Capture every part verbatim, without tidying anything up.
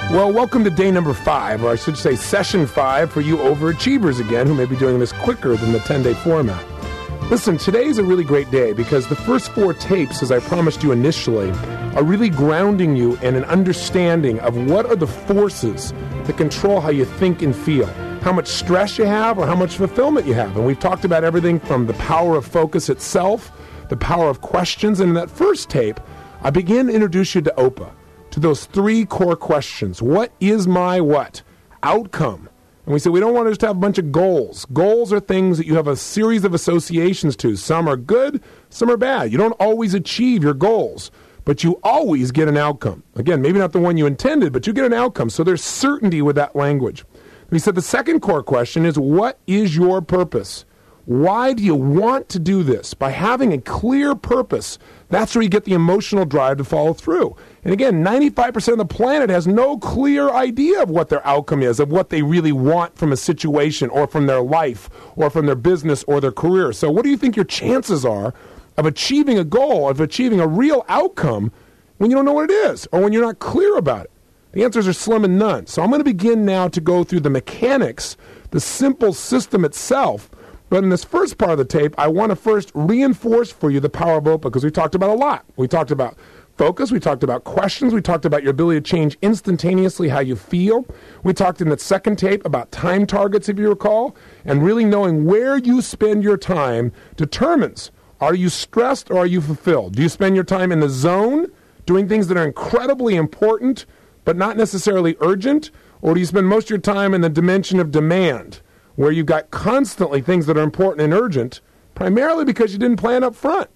Well, welcome to day number five, or I should say session five for you overachievers again, who may be doing this quicker than the ten-day format. Listen, today is a really great day because the first four tapes, as I promised you initially, are really grounding you in an understanding of what are the forces that control how you think and feel, how much stress you have or how much fulfillment you have. And we've talked about everything from the power of focus itself, the power of questions, and in that first tape, I began to introduce you to O P A, to those three core questions. What is my what? Outcome. And we said we don't want to just have a bunch of goals. Goals are things that you have a series of associations to. Some are good, some are bad. You don't always achieve your goals, but you always get an outcome. Again, maybe not the one you intended, but you get an outcome. So there's certainty with that language. We said the second core question is, what is your purpose? Why do you want to do this? By having a clear purpose, that's where you get the emotional drive to follow through. And again, ninety-five percent of the planet has no clear idea of what their outcome is, of what they really want from a situation or from their life or from their business or their career. So what do you think your chances are of achieving a goal, of achieving a real outcome when you don't know what it is or when you're not clear about it? The answers are slim and none. So I'm going to begin now to go through the mechanics, the simple system itself. But in this first part of the tape, I want to first reinforce for you the power of O P A because we talked about a lot. We talked about focus. We talked about questions. We talked about your ability to change instantaneously how you feel. We talked in that second tape about time targets, if you recall, and really knowing where you spend your time determines, are you stressed or are you fulfilled? Do you spend your time in the zone doing things that are incredibly important but not necessarily urgent, or do you spend most of your time in the dimension of demand, where you've got constantly things that are important and urgent, primarily because you didn't plan up front?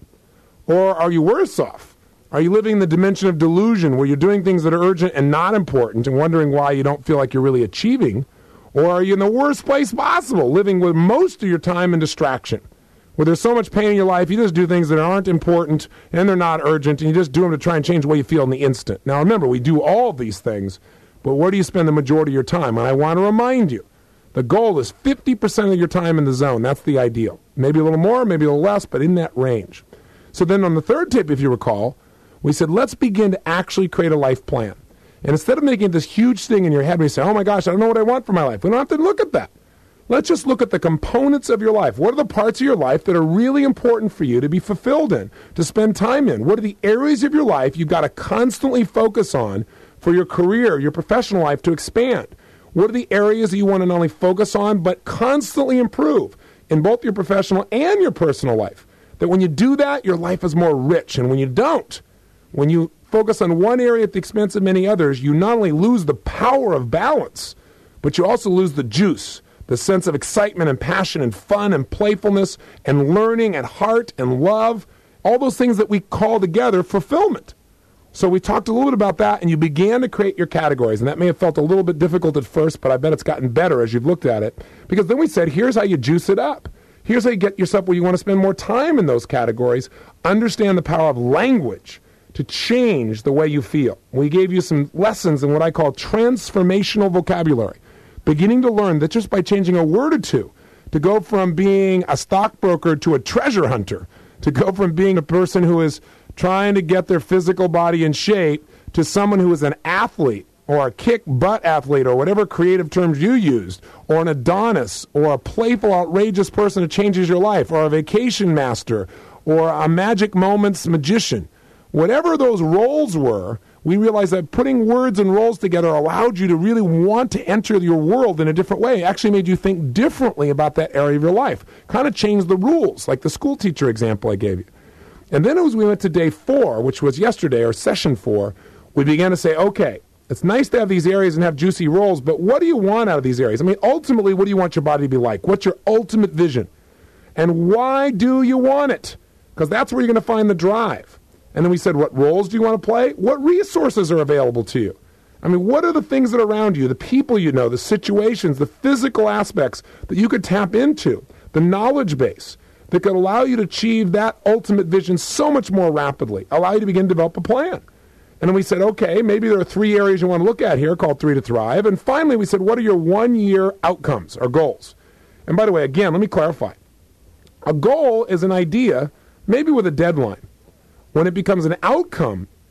Or are you worse off? Are you living in the dimension of delusion, where you're doing things that are urgent and not important and wondering why you don't feel like you're really achieving? Or are you in the worst place possible, living with most of your time in distraction, where there's so much pain in your life, you just do things that aren't important and they're not urgent, and you just do them to try and change the way you feel in the instant? Now remember, we do all of these things, but where do you spend the majority of your time? And I want to remind you, the goal is fifty percent of your time in the zone. That's the ideal. Maybe a little more, maybe a little less, but in that range. So then on the third tip, if you recall, we said, let's begin to actually create a life plan. And instead of making this huge thing in your head where you say, oh my gosh, I don't know what I want for my life, we don't have to look at that. Let's just look at the components of your life. What are the parts of your life that are really important for you to be fulfilled in, to spend time in? What are the areas of your life you've got to constantly focus on for your career, your professional life to expand? What are the areas that you want to not only focus on, but constantly improve in both your professional and your personal life? That when you do that, your life is more rich. And when you don't, when you focus on one area at the expense of many others, you not only lose the power of balance, but you also lose the juice, the sense of excitement and passion and fun and playfulness and learning and heart and love, all those things that we call together fulfillment. So we talked a little bit about that, and you began to create your categories. And that may have felt a little bit difficult at first, but I bet it's gotten better as you've looked at it. Because then we said, here's how you juice it up. Here's how you get yourself where you want to spend more time in those categories. Understand the power of language to change the way you feel. We gave you some lessons in what I call transformational vocabulary. Beginning to learn that just by changing a word or two, to go from being a stockbroker to a treasure hunter, to go from being a person who is trying to get their physical body in shape to someone who is an athlete or a kick-butt athlete or whatever creative terms you used, or an Adonis, or a playful, outrageous person who changes your life, or a vacation master, or a magic moments magician. Whatever those roles were, we realized that putting words and roles together allowed you to really want to enter your world in a different way. It actually made you think differently about that area of your life. Kind of changed the rules, like the school teacher example I gave you. And then as we went to day four, which was yesterday, or session four, we began to say, okay, it's nice to have these areas and have juicy roles, but what do you want out of these areas? I mean, ultimately, what do you want your body to be like? What's your ultimate vision? And why do you want it? Because that's where you're going to find the drive. And then we said, what roles do you want to play? What resources are available to you? I mean, what are the things that are around you, the people you know, the situations, the physical aspects that you could tap into, the knowledge base that could allow you to achieve that ultimate vision so much more rapidly, allow you to begin to develop a plan. And then we said, okay, maybe there are three areas you want to look at here called Three to Thrive. And finally, we said, what are your one-year outcomes or goals? And by the way, again, let me clarify. A goal is an idea, maybe with a deadline. When it becomes an outcome,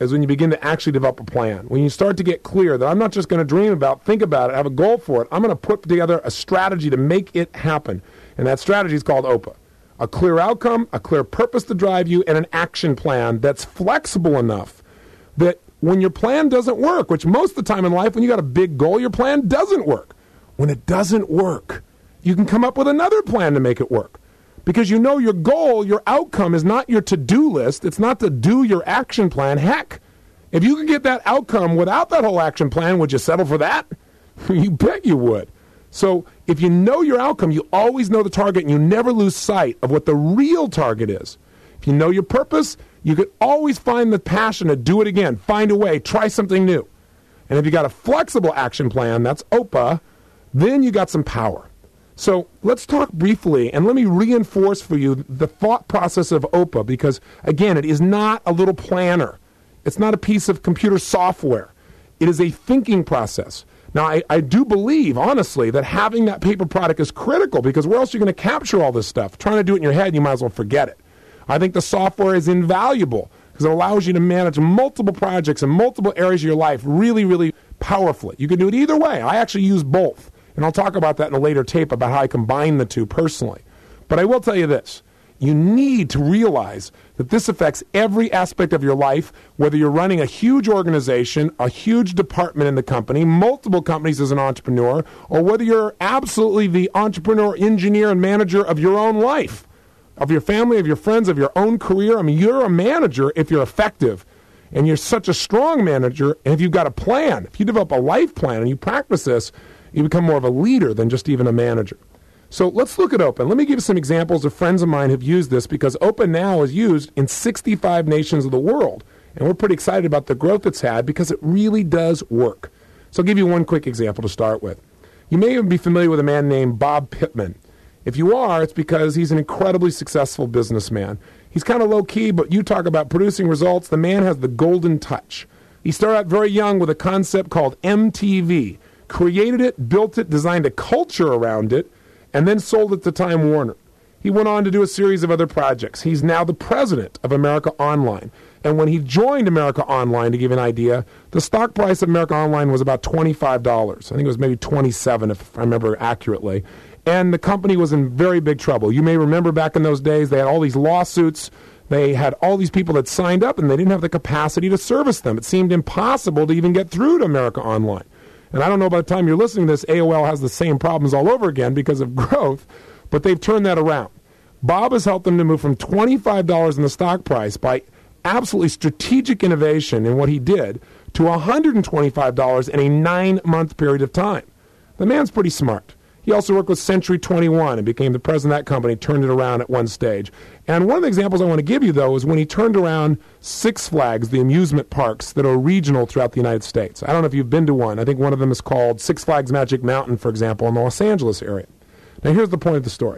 is when you begin to actually develop a plan. When you start to get clear that I'm not just going to dream about, think about it, have a goal for it. I'm going to put together a strategy to make it happen. And that strategy is called O P A. A clear outcome, a clear purpose to drive you, and an action plan that's flexible enough that when your plan doesn't work, which most of the time in life when you got a big goal, your plan doesn't work. When it doesn't work, you can come up with another plan to make it work. Because you know your goal, your outcome is not your to-do list. It's not to do your action plan. Heck, if you could get that outcome without that whole action plan, would you settle for that? You bet you would. So if you know your outcome, you always know the target, and you never lose sight of what the real target is. If you know your purpose, you could always find the passion to do it again, find a way, try something new. And if you got a flexible action plan, that's O P A, then you got some power. So let's talk briefly, and let me reinforce for you the thought process of O P A, because, again, it is not a little planner. It's not a piece of computer software. It is a thinking process. Now, I, I do believe, honestly, that having that paper product is critical, because where else are you going to capture all this stuff? Trying to do it in your head, you might as well forget it. I think the software is invaluable because it allows you to manage multiple projects in multiple areas of your life really, really powerfully. You can do it either way. I actually use both. And I'll talk about that in a later tape about how I combine the two personally. But I will tell you this. You need to realize that this affects every aspect of your life, whether you're running a huge organization, a huge department in the company, multiple companies as an entrepreneur, or whether you're absolutely the entrepreneur, engineer, and manager of your own life, of your family, of your friends, of your own career. I mean, you're a manager if you're effective. And you're such a strong manager, and if you've got a plan, if you develop a life plan and you practice this, you become more of a leader than just even a manager. So let's look at O P A. Let me give you some examples of friends of mine who've used this, because O P A now is used in sixty-five nations of the world. And we're pretty excited about the growth it's had because it really does work. So I'll give you one quick example to start with. You may even be familiar with a man named Bob Pittman. If you are, it's because he's an incredibly successful businessman. He's kind of low-key, but you talk about producing results. The man has the golden touch. He started out very young with a concept called M T V. Created it, built it, designed a culture around it, and then sold it to Time Warner. He went on to do a series of other projects. He's now the president of America Online. And when he joined America Online, to give you an idea, the stock price of America Online was about twenty-five dollars. I think it was maybe twenty-seven dollars if I remember accurately. And the company was in very big trouble. You may remember back in those days, they had all these lawsuits. They had all these people that signed up, and they didn't have the capacity to service them. It seemed impossible to even get through to America Online. And I don't know, by the time you're listening to this, A O L has the same problems all over again because of growth, but they've turned that around. Bob has helped them to move from twenty-five dollars in the stock price by absolutely strategic innovation in what he did to one hundred twenty-five dollars in a nine-month period of time. The man's pretty smart. He also worked with Century twenty-one and became the president of that company, turned it around at one stage. And one of the examples I want to give you, though, is when he turned around Six Flags, the amusement parks that are regional throughout the United States. I don't know if you've been to one. I think one of them is called Six Flags Magic Mountain, for example, in the Los Angeles area. Now, here's the point of the story.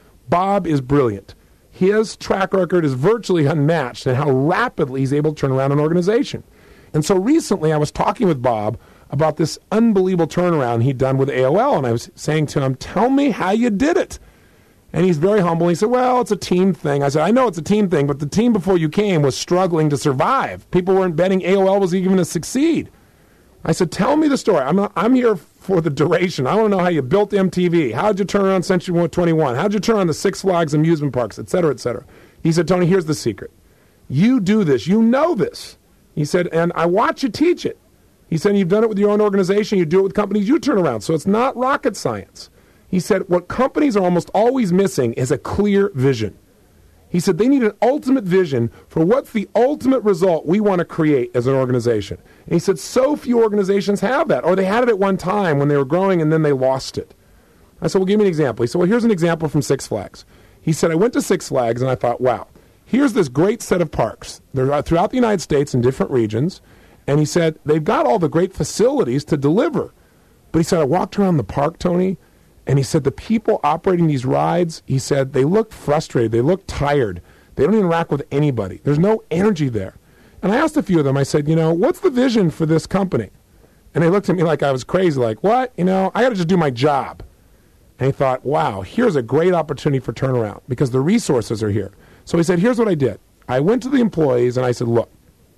Bob is brilliant. His track record is virtually unmatched in how rapidly he's able to turn around an organization. And so recently I was talking with Bob about this unbelievable turnaround he'd done with A O L, and I was saying to him, tell me how you did it. And he's very humble. He said, well, it's a team thing. I said, I know it's a team thing, but the team before you came was struggling to survive. People weren't betting A O L was even to succeed. I said, tell me the story. I'm, not, I'm here for the duration. I want to know how you built M T V. How did you turn around Century twenty-one? How did you turn around the Six Flags amusement parks, et cetera, et cetera? He said, Tony, here's the secret. You do this. You know this. He said, and I watch you teach it. He said, you've done it with your own organization. You do it with companies you turn around. So it's not rocket science. He said, what companies are almost always missing is a clear vision. He said, they need an ultimate vision for what's the ultimate result we want to create as an organization. And he said, so few organizations have that. Or they had it at one time when they were growing and then they lost it. I said, well, give me an example. He said, well, here's an example from Six Flags. He said, I went to Six Flags and I thought, wow, here's this great set of parks. They're throughout the United States in different regions. And he said, they've got all the great facilities to deliver. But he said, I walked around the park, Tony, and he said, the people operating these rides, he said, they look frustrated. They look tired. They don't interact with anybody. There's no energy there. And I asked a few of them, I said, you know, what's the vision for this company? And they looked at me like I was crazy, like, what? You know, I got to just do my job. And he thought, wow, here's a great opportunity for turnaround because the resources are here. So he said, here's what I did. I went to the employees and I said, look,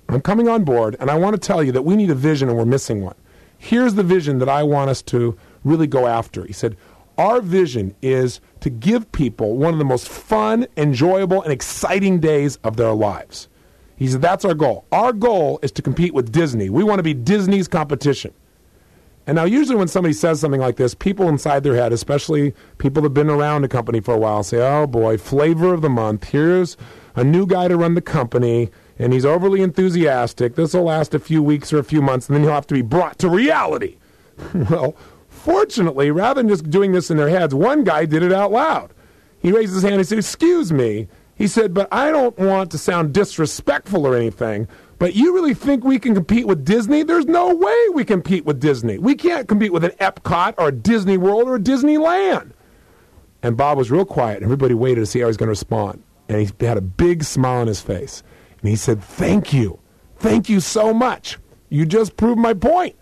I'm coming on board, and I want to tell you that we need a vision and we're missing one. Here's the vision that I want us to really go after. He said, our vision is to give people one of the most fun, enjoyable, and exciting days of their lives. He said, that's our goal. Our goal is to compete with Disney. We want to be Disney's competition. And now usually when somebody says something like this, people inside their head, especially people that have been around the company for a while, say, oh boy, flavor of the month. Here's a new guy to run the company, and he's overly enthusiastic. This will last a few weeks or a few months, and then he'll have to be brought to reality. Well, fortunately, rather than just doing this in their heads, one guy did it out loud. He raised his hand and he said, excuse me. He said, but I don't want to sound disrespectful or anything, but you really think we can compete with Disney? There's no way we compete with Disney. We can't compete with an Epcot or a Disney World or a Disneyland. And Bob was real quiet. Everybody waited to see how he was going to respond. And he had a big smile on his face. And he said, thank you. Thank you so much. You just proved my point.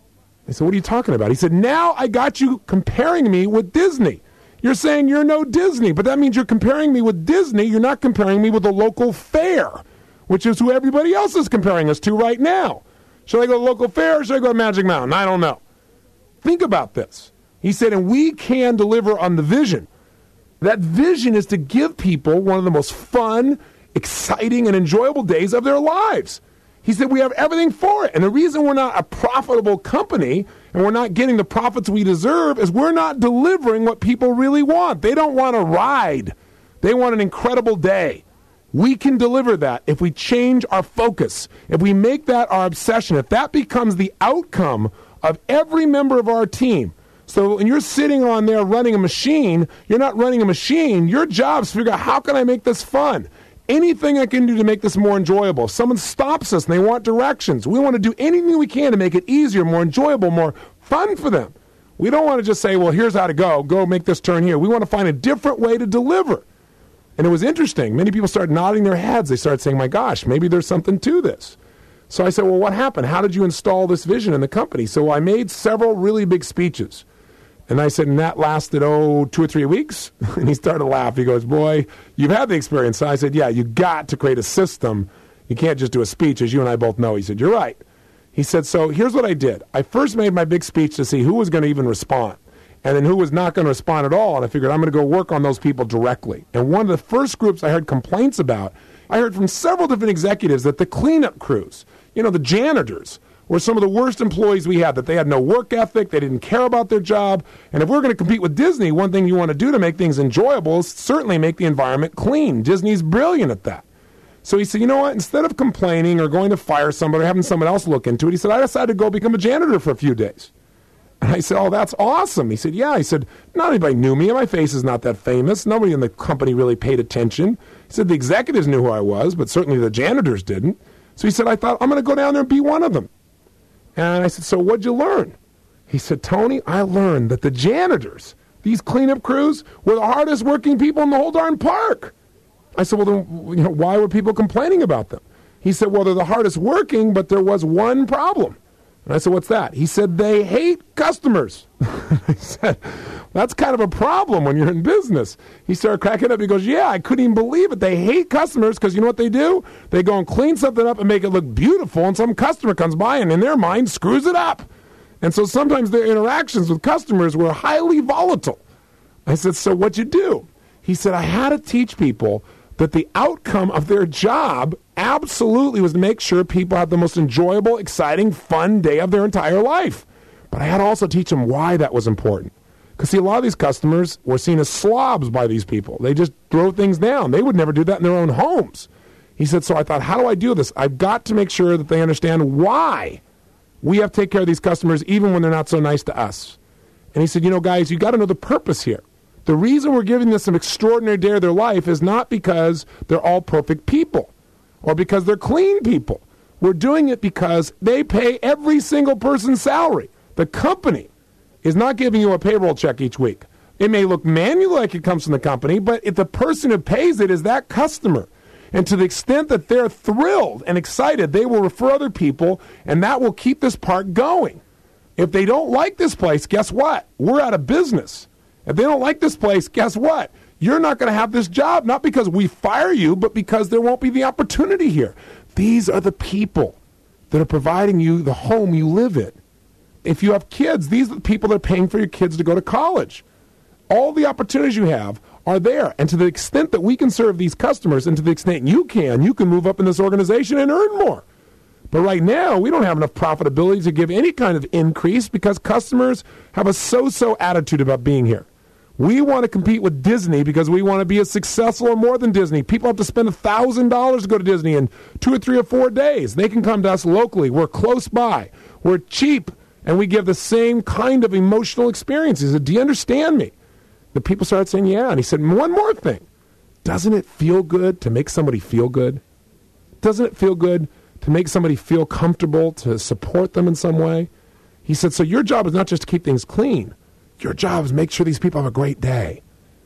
I said, what are you talking about? He said, now I got you comparing me with Disney. You're saying you're no Disney, but that means you're comparing me with Disney. You're not comparing me with the local fair, which is who everybody else is comparing us to right now. Should I go to the local fair or should I go to Magic Mountain? I don't know. Think about this. He said, and we can deliver on the vision. That vision is to give people one of the most fun, exciting, and enjoyable days of their lives. He said we have everything for it. And the reason we're not a profitable company and we're not getting the profits we deserve is we're not delivering what people really want. They don't want a ride. They want an incredible day. We can deliver that if we change our focus, if we make that our obsession, if that becomes the outcome of every member of our team. So when you're sitting on there running a machine, you're not running a machine. Your job is to figure out, how can I make this fun? Anything I can do to make this more enjoyable. If someone stops us and they want directions, we want to do anything we can to make it easier, more enjoyable, more fun for them. We don't want to just say, well, here's how to go. Go make this turn here. We want to find a different way to deliver. And it was interesting. Many people started nodding their heads. They started saying, my gosh, maybe there's something to this. So I said, well, what happened? How did you install this vision in the company? So I made several really big speeches. And I said, and that lasted, oh, two or three weeks? And he started to laugh. He goes, boy, you've had the experience. So I said, yeah, you got to create a system. You can't just do a speech, as you and I both know. He said, you're right. He said, so here's what I did. I first made my big speech to see who was going to even respond, and then who was not going to respond at all. And I figured I'm going to go work on those people directly. And one of the first groups I heard complaints about, I heard from several different executives that the cleanup crews, you know, the janitors, were some of the worst employees we had, that they had no work ethic, they didn't care about their job. And if we're going to compete with Disney, one thing you want to do to make things enjoyable is certainly make the environment clean. Disney's brilliant at that. So he said, you know what, instead of complaining or going to fire somebody or having someone else look into it, he said, I decided to go become a janitor for a few days. And I said, oh, that's awesome. He said, yeah. He said, not anybody knew me. My face is not that famous. Nobody in the company really paid attention. He said, the executives knew who I was, but certainly the janitors didn't. So he said, I thought, I'm going to go down there and be one of them. And I said, so what'd you learn? He said, Tony, I learned that the janitors, these cleanup crews, were the hardest working people in the whole darn park. I said, well, then, you know, why were people complaining about them? He said, well, they're the hardest working, but there was one problem. And I said, what's that? He said, they hate customers. I said, that's kind of a problem when you're in business. He started cracking up. He goes, yeah, I couldn't even believe it. They hate customers because you know what they do? They go and clean something up and make it look beautiful, and some customer comes by and in their mind screws it up. And so sometimes their interactions with customers were highly volatile. I said, so what'd you do? He said, I had to teach people that the outcome of their job absolutely was to make sure people had the most enjoyable, exciting, fun day of their entire life. But I had to also teach them why that was important. Because, see, a lot of these customers were seen as slobs by these people. They just throw things down. They would never do that in their own homes. He said, so I thought, how do I do this? I've got to make sure that they understand why we have to take care of these customers even when they're not so nice to us. And he said, you know, guys, you got to know the purpose here. The reason we're giving this an extraordinary day of their life is not because they're all perfect people or because they're clean people. We're doing it because they pay every single person's salary. The company is not giving you a payroll check each week. It may look manually like it comes from the company, but if the person who pays it is that customer. And to the extent that they're thrilled and excited, they will refer other people, and that will keep this park going. If they don't like this place, guess what? We're out of business. If they don't like this place, guess what? You're not going to have this job, not because we fire you, but because there won't be the opportunity here. These are the people that are providing you the home you live in. If you have kids, these are the people that are paying for your kids to go to college. All the opportunities you have are there. And to the extent that we can serve these customers, and to the extent you can, you can move up in this organization and earn more. But right now, we don't have enough profitability to give any kind of increase because customers have a so-so attitude about being here. We want to compete with Disney because we want to be as successful or more than Disney. People have to spend one thousand dollars to go to Disney in two or three or four days. They can come to us locally. We're close by. We're cheap, and we give the same kind of emotional experiences. He said, do you understand me? The people started saying, yeah. And he said, one more thing. Doesn't it feel good to make somebody feel good? Doesn't it feel good to make somebody feel comfortable, to support them in some way? He said, so your job is not just to keep things clean. Your job is make sure these people have a great day.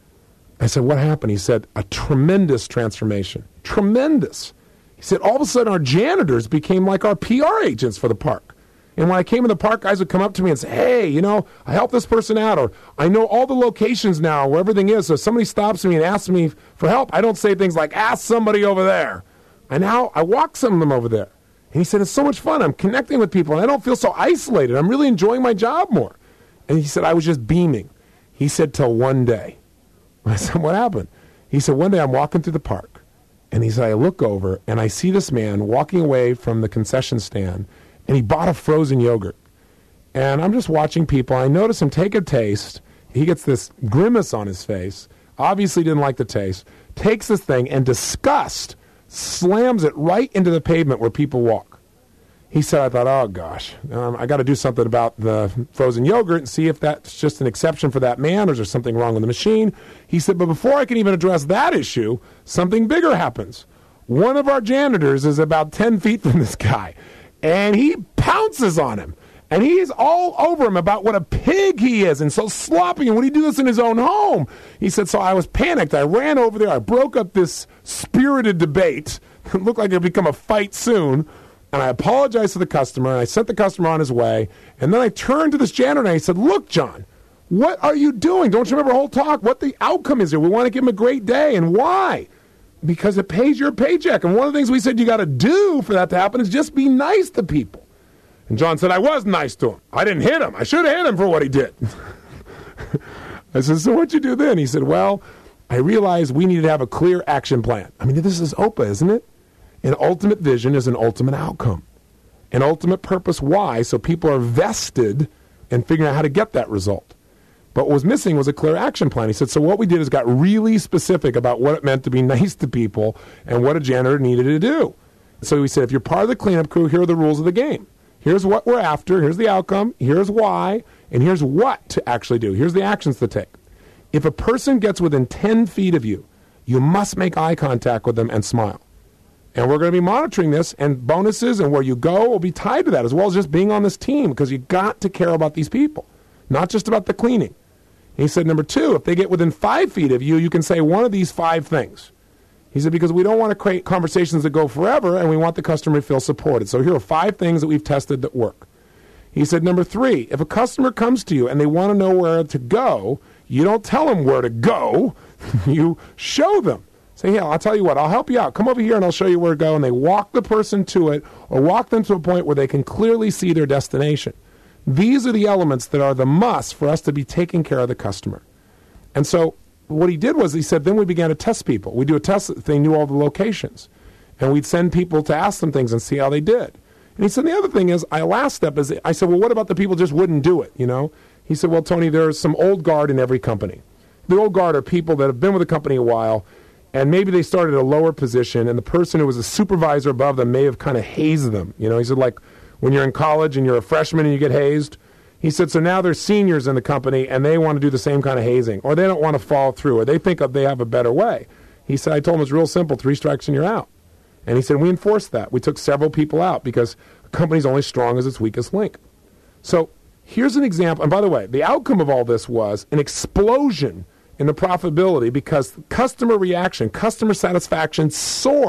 I said, what happened? He said, a tremendous transformation. Tremendous. He said, all of a sudden our janitors became like our P R agents for the park. And when I came in the park, guys would come up to me and say, hey, you know, I helped this person out, or I know all the locations now where everything is. So if somebody stops me and asks me for help, I don't say things like, ask somebody over there. And now I walk some of them over there. And he said, it's so much fun. I'm connecting with people, and I don't feel so isolated. I'm really enjoying my job more. And he said, I was just beaming. He said, till one day. I said, what happened? He said, one day I'm walking through the park, and he said, I look over, and I see this man walking away from the concession stand, and he bought a frozen yogurt. And I'm just watching people. I notice him take a taste. He gets this grimace on his face. Obviously didn't like the taste. Takes this thing, and disgust slams it right into the pavement where people walk. He said, I thought, oh, gosh, um, I got to do something about the frozen yogurt and see if that's just an exception for that man or is there something wrong with the machine. He said, but before I can even address that issue, something bigger happens. One of our janitors is about ten feet from this guy, and he pounces on him. And he's all over him about what a pig he is and so sloppy, and would he do this in his own home? He said, so I was panicked. I ran over there. I broke up this spirited debate. It looked like it would become a fight soon. And I apologized to the customer, and I sent the customer on his way. And then I turned to this janitor, and I said, look, John, what are you doing? Don't you remember the whole talk? What the outcome is here? We want to give him a great day. And why? Because it pays your paycheck. And one of the things we said you got to do for that to happen is just be nice to people. And John said, I was nice to him. I didn't hit him. I should have hit him for what he did. I said, so what'd you do then? He said, well, I realized we needed to have a clear action plan. I mean, this is O P A, isn't it? An ultimate vision is an ultimate outcome. An ultimate purpose, why? So people are vested in figuring out how to get that result. But what was missing was a clear action plan. He said, so what we did is got really specific about what it meant to be nice to people and what a janitor needed to do. So we said, if you're part of the cleanup crew, here are the rules of the game. Here's what we're after, here's the outcome, here's why, and here's what to actually do. Here's the actions to take. If a person gets within ten feet of you, you must make eye contact with them and smile. And we're going to be monitoring this, and bonuses and where you go will be tied to that, as well as just being on this team, because you got to care about these people, not just about the cleaning. And he said, number two, if they get within five feet of you, you can say one of these five things. He said, because we don't want to create conversations that go forever, and we want the customer to feel supported. So here are five things that we've tested that work. He said, number three, if a customer comes to you and they want to know where to go, you don't tell them where to go. You show them. Say, yeah, I'll tell you what, I'll help you out. Come over here and I'll show you where to go. And they walk the person to it or walk them to a point where they can clearly see their destination. These are the elements that are the must for us to be taking care of the customer. And so what he did was he said, then we began to test people. We do a test if they knew all the locations. And we'd send people to ask them things and see how they did. And he said, the other thing is, I last step is, I said, well, what about the people just wouldn't do it, you know? He said, well, Tony, there's some old guard in every company. The old guard are people that have been with the company a while, and maybe they started at a lower position, and the person who was a supervisor above them may have kind of hazed them. You know, he said, like when you're in college and you're a freshman and you get hazed. He said, so now there's seniors in the company, and they want to do the same kind of hazing, or they don't want to fall through, or they think they have a better way. He said, I told him it's real simple, three strikes and you're out. And he said, we enforced that. We took several people out because a company's only strong as its weakest link. So here's an example. And by the way, the outcome of all this was an explosion in the profitability because customer reaction, customer satisfaction soared.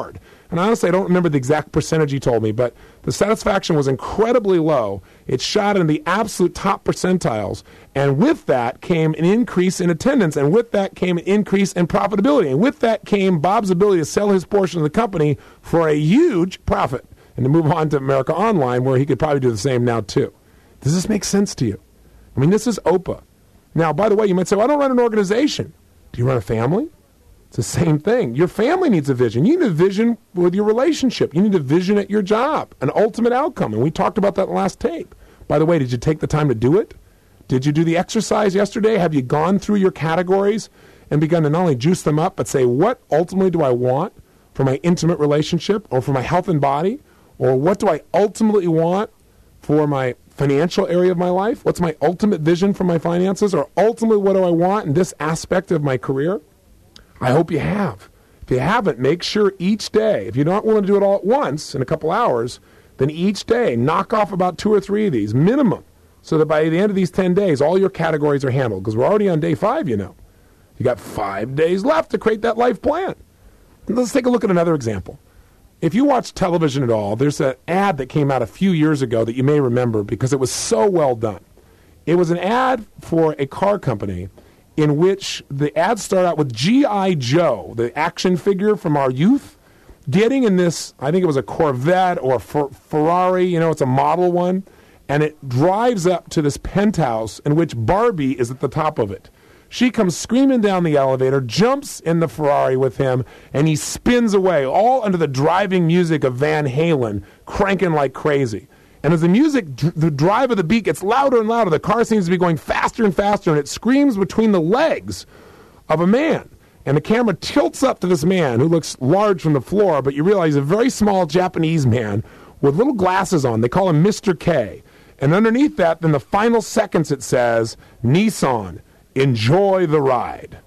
And honestly, I don't remember the exact percentage he told me, but the satisfaction was incredibly low. It shot in the absolute top percentiles. And with that came an increase in attendance. And with that came an increase in profitability. And with that came Bob's ability to sell his portion of the company for a huge profit and to move on to America Online, where he could probably do the same now too. Does this make sense to you? I mean, this is Oprah. Now, by the way, you might say, well, I don't run an organization. Do you run a family? It's the same thing. Your family needs a vision. You need a vision with your relationship. You need a vision at your job, an ultimate outcome. And we talked about that in the last tape. By the way, did you take the time to do it? Did you do the exercise yesterday? Have you gone through your categories and begun to not only juice them up, but say, what ultimately do I want for my intimate relationship or for my health and body? Or what do I ultimately want for my financial area of my life? What's my ultimate vision for my finances? Or ultimately, what do I want in this aspect of my career? I hope you have. If you haven't, make sure each day, if you don't want to do it all at once in a couple hours, then each day knock off about two or three of these minimum, so that by the end of these ten days, all your categories are handled. Because we're already on day five, you know. You got five days left to create that life plan. Let's take a look at another example. If you watch television at all, there's an ad that came out a few years ago that you may remember because it was so well done. It was an ad for a car company in which the ad started out with G I Joe, the action figure from our youth, getting in this, I think it was a Corvette or a Fer- Ferrari, you know, it's a model one, and it drives up to this penthouse in which Barbie is at the top of it. She comes screaming down the elevator, jumps in the Ferrari with him, and he spins away, all under the driving music of Van Halen, cranking like crazy. And as the music, the drive of the beat gets louder and louder, the car seems to be going faster and faster, and it screams between the legs of a man. And the camera tilts up to this man who looks large from the floor, but you realize he's a very small Japanese man with little glasses on. They call him Mister K. And underneath that, in the final seconds, it says, Nissan, enjoy the ride.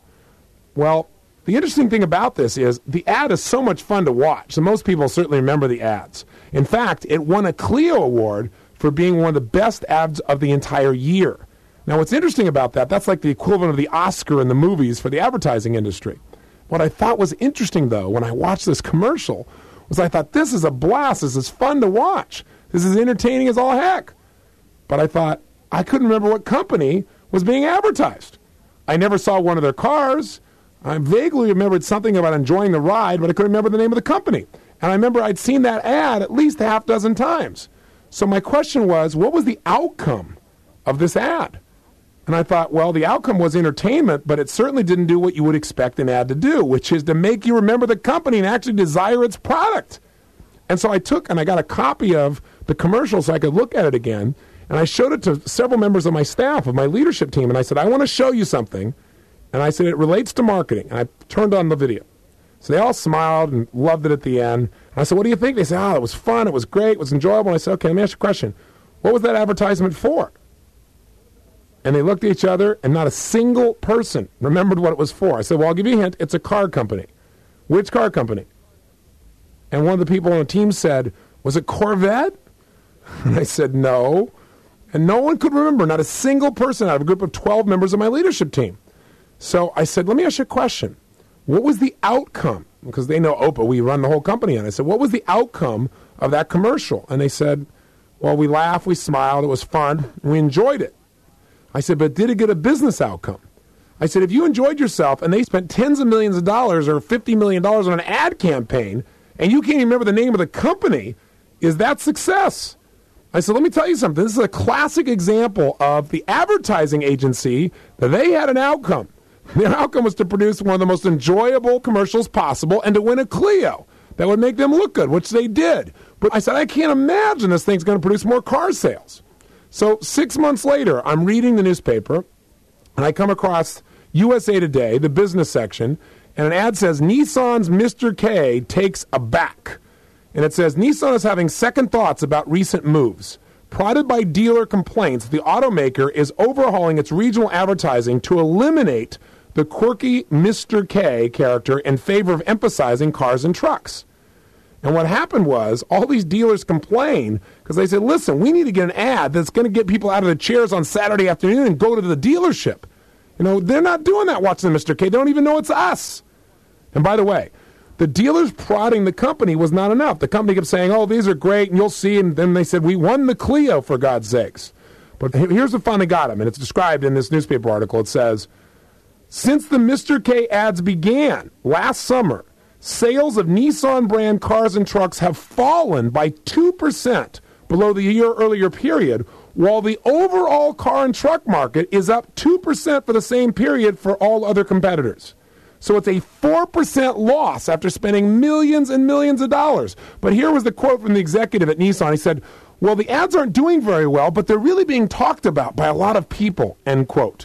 Well, the interesting thing about this is the ad is so much fun to watch. So most people certainly remember the ads. In fact, it won a Clio Award for being one of the best ads of the entire year. Now, what's interesting about that, that's like the equivalent of the Oscar in the movies for the advertising industry. What I thought was interesting, though, when I watched this commercial, was I thought, this is a blast. This is fun to watch. This is entertaining as all heck. But I thought, I couldn't remember what company was being advertised. I never saw one of their cars. I vaguely remembered something about enjoying the ride, but I couldn't remember the name of the company. And I remember I'd seen that ad at least a half dozen times. So my question was, what was the outcome of this ad? And I thought, well, the outcome was entertainment, but it certainly didn't do what you would expect an ad to do, which is to make you remember the company and actually desire its product. And so I took and I got a copy of the commercial so I could look at it again, and I showed it to several members of my staff, of my leadership team, and I said, I want to show you something. And I said, it relates to marketing. And I turned on the video. So they all smiled and loved it at the end. And I said, what do you think? They said, oh, it was fun, it was great, it was enjoyable. And I said, okay, let me ask you a question. What was that advertisement for? And they looked at each other, and not a single person remembered what it was for. I said, well, I'll give you a hint. It's a car company. Which car company? And one of the people on the team said, was it Corvette? And I said, no. And no one could remember, not a single person out of a group of twelve members of my leadership team. So I said, let me ask you a question. What was the outcome? Because they know Oprah, we run the whole company on it. I said, what was the outcome of that commercial? And they said, well, we laughed, we smiled, it was fun, and we enjoyed it. I said, but did it get a business outcome? I said, if you enjoyed yourself and they spent tens of millions of dollars or fifty million dollars on an ad campaign and you can't even remember the name of the company, is that success? I said, let me tell you something. This is a classic example of the advertising agency that they had an outcome. Their outcome was to produce one of the most enjoyable commercials possible and to win a Clio that would make them look good, which they did. But I said, I can't imagine this thing's going to produce more car sales. So six months later, I'm reading the newspaper, and I come across U S A Today, the business section, and an ad says, Nissan's Mister K takes a back. And it says, Nissan is having second thoughts about recent moves. Prodded by dealer complaints, the automaker is overhauling its regional advertising to eliminate the quirky Mister K character in favor of emphasizing cars and trucks. And what happened was, all these dealers complained because they said, listen, we need to get an ad that's going to get people out of their chairs on Saturday afternoon and go to the dealership. You know, they're not doing that watching the Mister K. They don't even know it's us. And by the way, The dealers prodding the company was not enough. The company kept saying, oh, these are great, and you'll see. And then they said, we won the Clio, for God's sakes. But here's what finally got him, and it's described in this newspaper article. It says, since the Mister K ads began last summer, sales of Nissan brand cars and trucks have fallen by two percent below the year earlier period, while the overall car and truck market is up two percent for the same period for all other competitors. So it's a four percent loss after spending millions and millions of dollars. But here was the quote from the executive at Nissan. He said, well, the ads aren't doing very well, but they're really being talked about by a lot of people, end quote.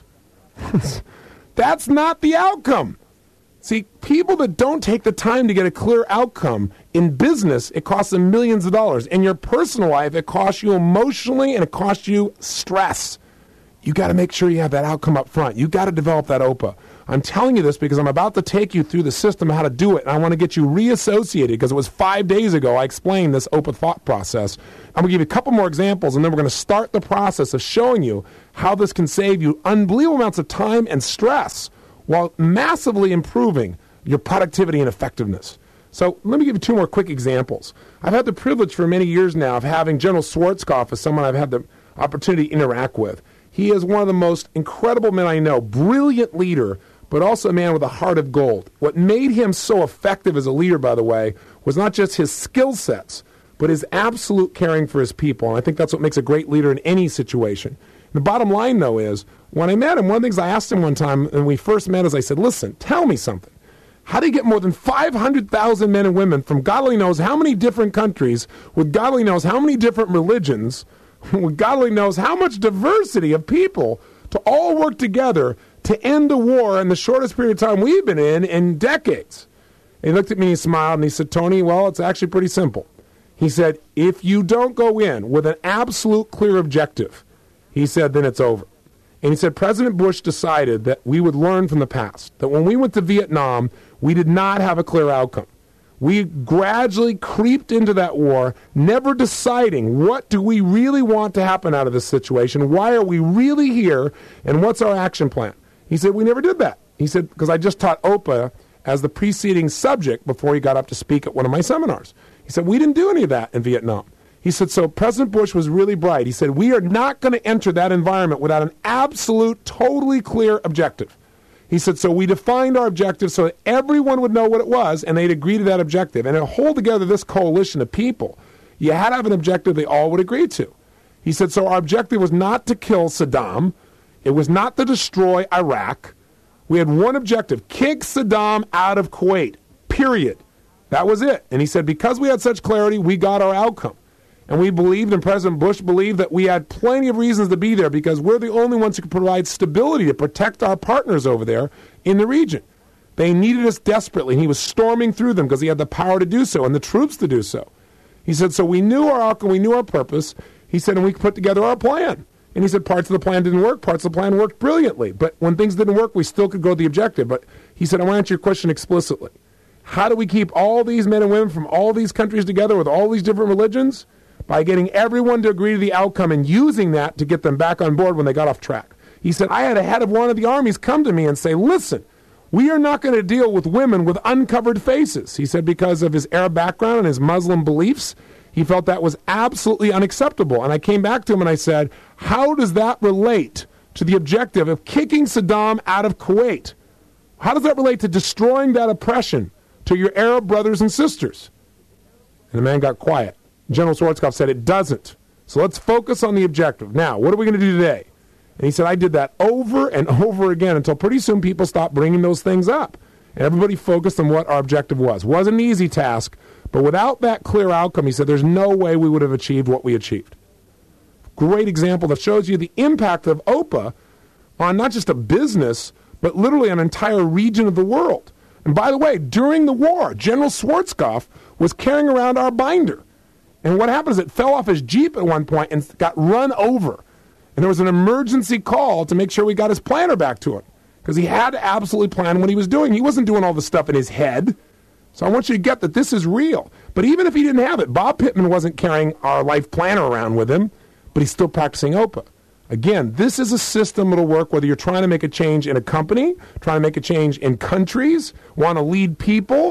That's not the outcome. See, people that don't take the time to get a clear outcome in business, it costs them millions of dollars. In your personal life, it costs you emotionally and it costs you stress. You got to make sure you have that outcome up front. You got to develop that O P A. I'm telling you this because I'm about to take you through the system of how to do it, and I want to get you reassociated because it was five days ago I explained this O P A thought process. I'm going to give you a couple more examples, and then we're going to start the process of showing you how this can save you unbelievable amounts of time and stress while massively improving your productivity and effectiveness. So let me give you two more quick examples. I've had the privilege for many years now of having General Schwarzkopf as someone I've had the opportunity to interact with. He is one of the most incredible men I know, brilliant leader, but also a man with a heart of gold. What made him so effective as a leader, by the way, was not just his skill sets, but his absolute caring for his people. And I think that's what makes a great leader in any situation. The bottom line, though, is when I met him, one of the things I asked him one time when we first met is I said, listen, tell me something. How do you get more than five hundred thousand men and women from God only knows how many different countries, with God only knows how many different religions, with God only knows how much diversity of people to all work together to end a war in the shortest period of time we've been in in decades? And he looked at me and he smiled and he said, Tony, well, it's actually pretty simple. He said, if you don't go in with an absolute clear objective, he said, then it's over. And he said, President Bush decided that we would learn from the past, that when we went to Vietnam, we did not have a clear outcome. We gradually creeped into that war, never deciding what do we really want to happen out of this situation, why are we really here, and what's our action plan. He said, we never did that. He said, because I just taught O P A as the preceding subject before he got up to speak at one of my seminars. He said, we didn't do any of that in Vietnam. He said, so President Bush was really bright. He said, we are not going to enter that environment without an absolute, totally clear objective. He said, so we defined our objective so that everyone would know what it was, and they'd agree to that objective. And to hold together this coalition of people, you had to have an objective they all would agree to. He said, so our objective was not to kill Saddam. It was not to destroy Iraq. We had one objective, kick Saddam out of Kuwait, period. That was it. And he said, because we had such clarity, we got our outcome. And we believed, and President Bush believed, that we had plenty of reasons to be there because we're the only ones who could provide stability to protect our partners over there in the region. They needed us desperately, and he was storming through them because he had the power to do so and the troops to do so. He said, so we knew our outcome, we knew our purpose. He said, and we put together our plan. And he said, parts of the plan didn't work, parts of the plan worked brilliantly. But when things didn't work, we still could go to the objective. But he said, I want to answer your question explicitly. How do we keep all these men and women from all these countries together with all these different religions? By getting everyone to agree to the outcome and using that to get them back on board when they got off track. He said, I had a head of one of the armies come to me and say, listen, we are not going to deal with women with uncovered faces. He said because of his Arab background and his Muslim beliefs, he felt that was absolutely unacceptable. And I came back to him and I said, how does that relate to the objective of kicking Saddam out of Kuwait? How does that relate to destroying that oppression to your Arab brothers and sisters? And the man got quiet. General Schwarzkopf said it doesn't. So let's focus on the objective. Now, what are we going to do today? And he said, I did that over and over again until pretty soon people stopped bringing those things up. And everybody focused on what our objective was. It wasn't an easy task, but without that clear outcome, he said, there's no way we would have achieved what we achieved. Great example that shows you the impact of O P A on not just a business, but literally an entire region of the world. And by the way, during the war, General Schwarzkopf was carrying around our binder. And what happened is it fell off his Jeep at one point and got run over. And there was an emergency call to make sure we got his planner back to him. Because he had to absolutely plan what he was doing. He wasn't doing all the stuff in his head. So I want you to get that this is real. But even if he didn't have it, Bob Pittman wasn't carrying our life planner around with him, but he's still practicing O P A. Again, this is a system that'll work whether you're trying to make a change in a company, trying to make a change in countries, want to lead people,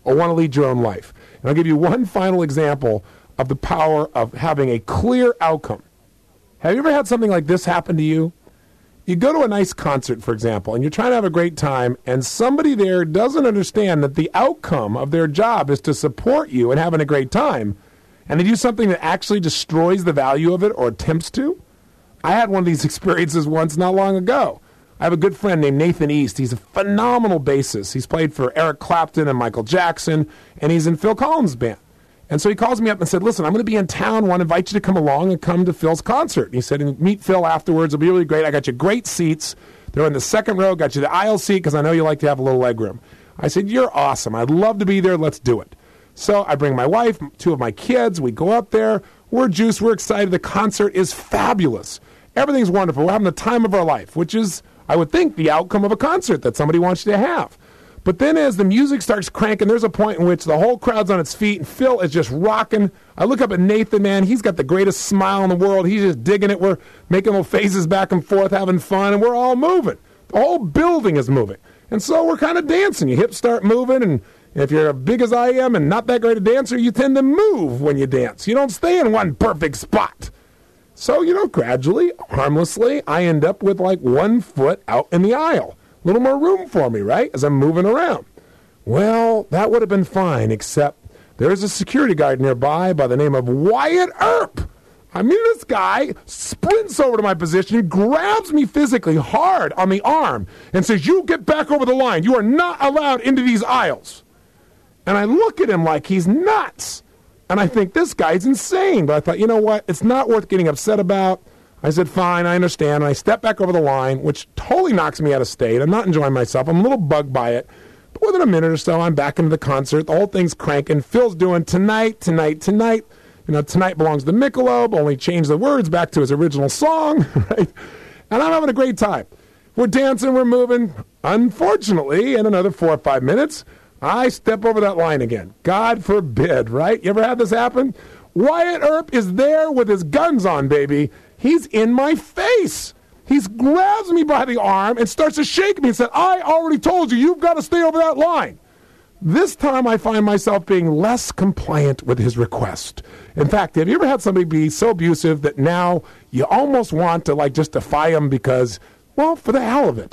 or want to lead your own life. And I'll give you one final example of the power of having a clear outcome. Have you ever had something like this happen to you? You go to a nice concert, for example, and you're trying to have a great time, and somebody there doesn't understand that the outcome of their job is to support you in having a great time, and they do something that actually destroys the value of it or attempts to. I had one of these experiences once not long ago. I have a good friend named Nathan East. He's a phenomenal bassist. He's played for Eric Clapton and Michael Jackson, and he's in Phil Collins' band. And so he calls me up and said, listen, I'm going to be in town. I want to invite you to come along and come to Phil's concert. And he said, meet Phil afterwards. It'll be really great. I got you great seats. They're in the second row. Got you the aisle seat because I know you like to have a little leg room. I said, you're awesome. I'd love to be there. Let's do it. So I bring my wife, two of my kids. We go up there. We're juiced. We're excited. The concert is fabulous. Everything's wonderful. We're having the time of our life, which is, I would think, the outcome of a concert that somebody wants you to have. But then as the music starts cranking, there's a point in which the whole crowd's on its feet and Phil is just rocking. I look up at Nathan, man. He's got the greatest smile in the world. He's just digging it. We're making little faces back and forth, having fun, and we're all moving. The whole building is moving. And so we're kind of dancing. Your hips start moving, and if you're as big as I am and not that great a dancer, you tend to move when you dance. You don't stay in one perfect spot. So, you know, gradually, harmlessly, I end up with like one foot out in the aisle. A little more room for me, right, as I'm moving around. Well, that would have been fine, except there's a security guard nearby by the name of Wyatt Earp. I mean, this guy sprints over to my position, grabs me physically hard on the arm, and says, you get back over the line. You are not allowed into these aisles. And I look at him like he's nuts. And I think, this guy's insane. But I thought, you know what? It's not worth getting upset about. I said, fine, I understand. And I step back over the line, which totally knocks me out of state. I'm not enjoying myself. I'm a little bugged by it. But within a minute or so, I'm back into the concert. The whole thing's cranking. Phil's doing Tonight, Tonight, Tonight. You know, Tonight Belongs to Michelob. Only changed the words back to his original song. Right? And I'm having a great time. We're dancing, we're moving. Unfortunately, in another four or five minutes, I step over that line again. God forbid, right? You ever had this happen? Wyatt Earp is there with his guns on, baby. He's in my face. He grabs me by the arm and starts to shake me and said, I already told you, you've got to stay over that line. This time I find myself being less compliant with his request. In fact, have you ever had somebody be so abusive that now you almost want to like just defy him because, well, for the hell of it.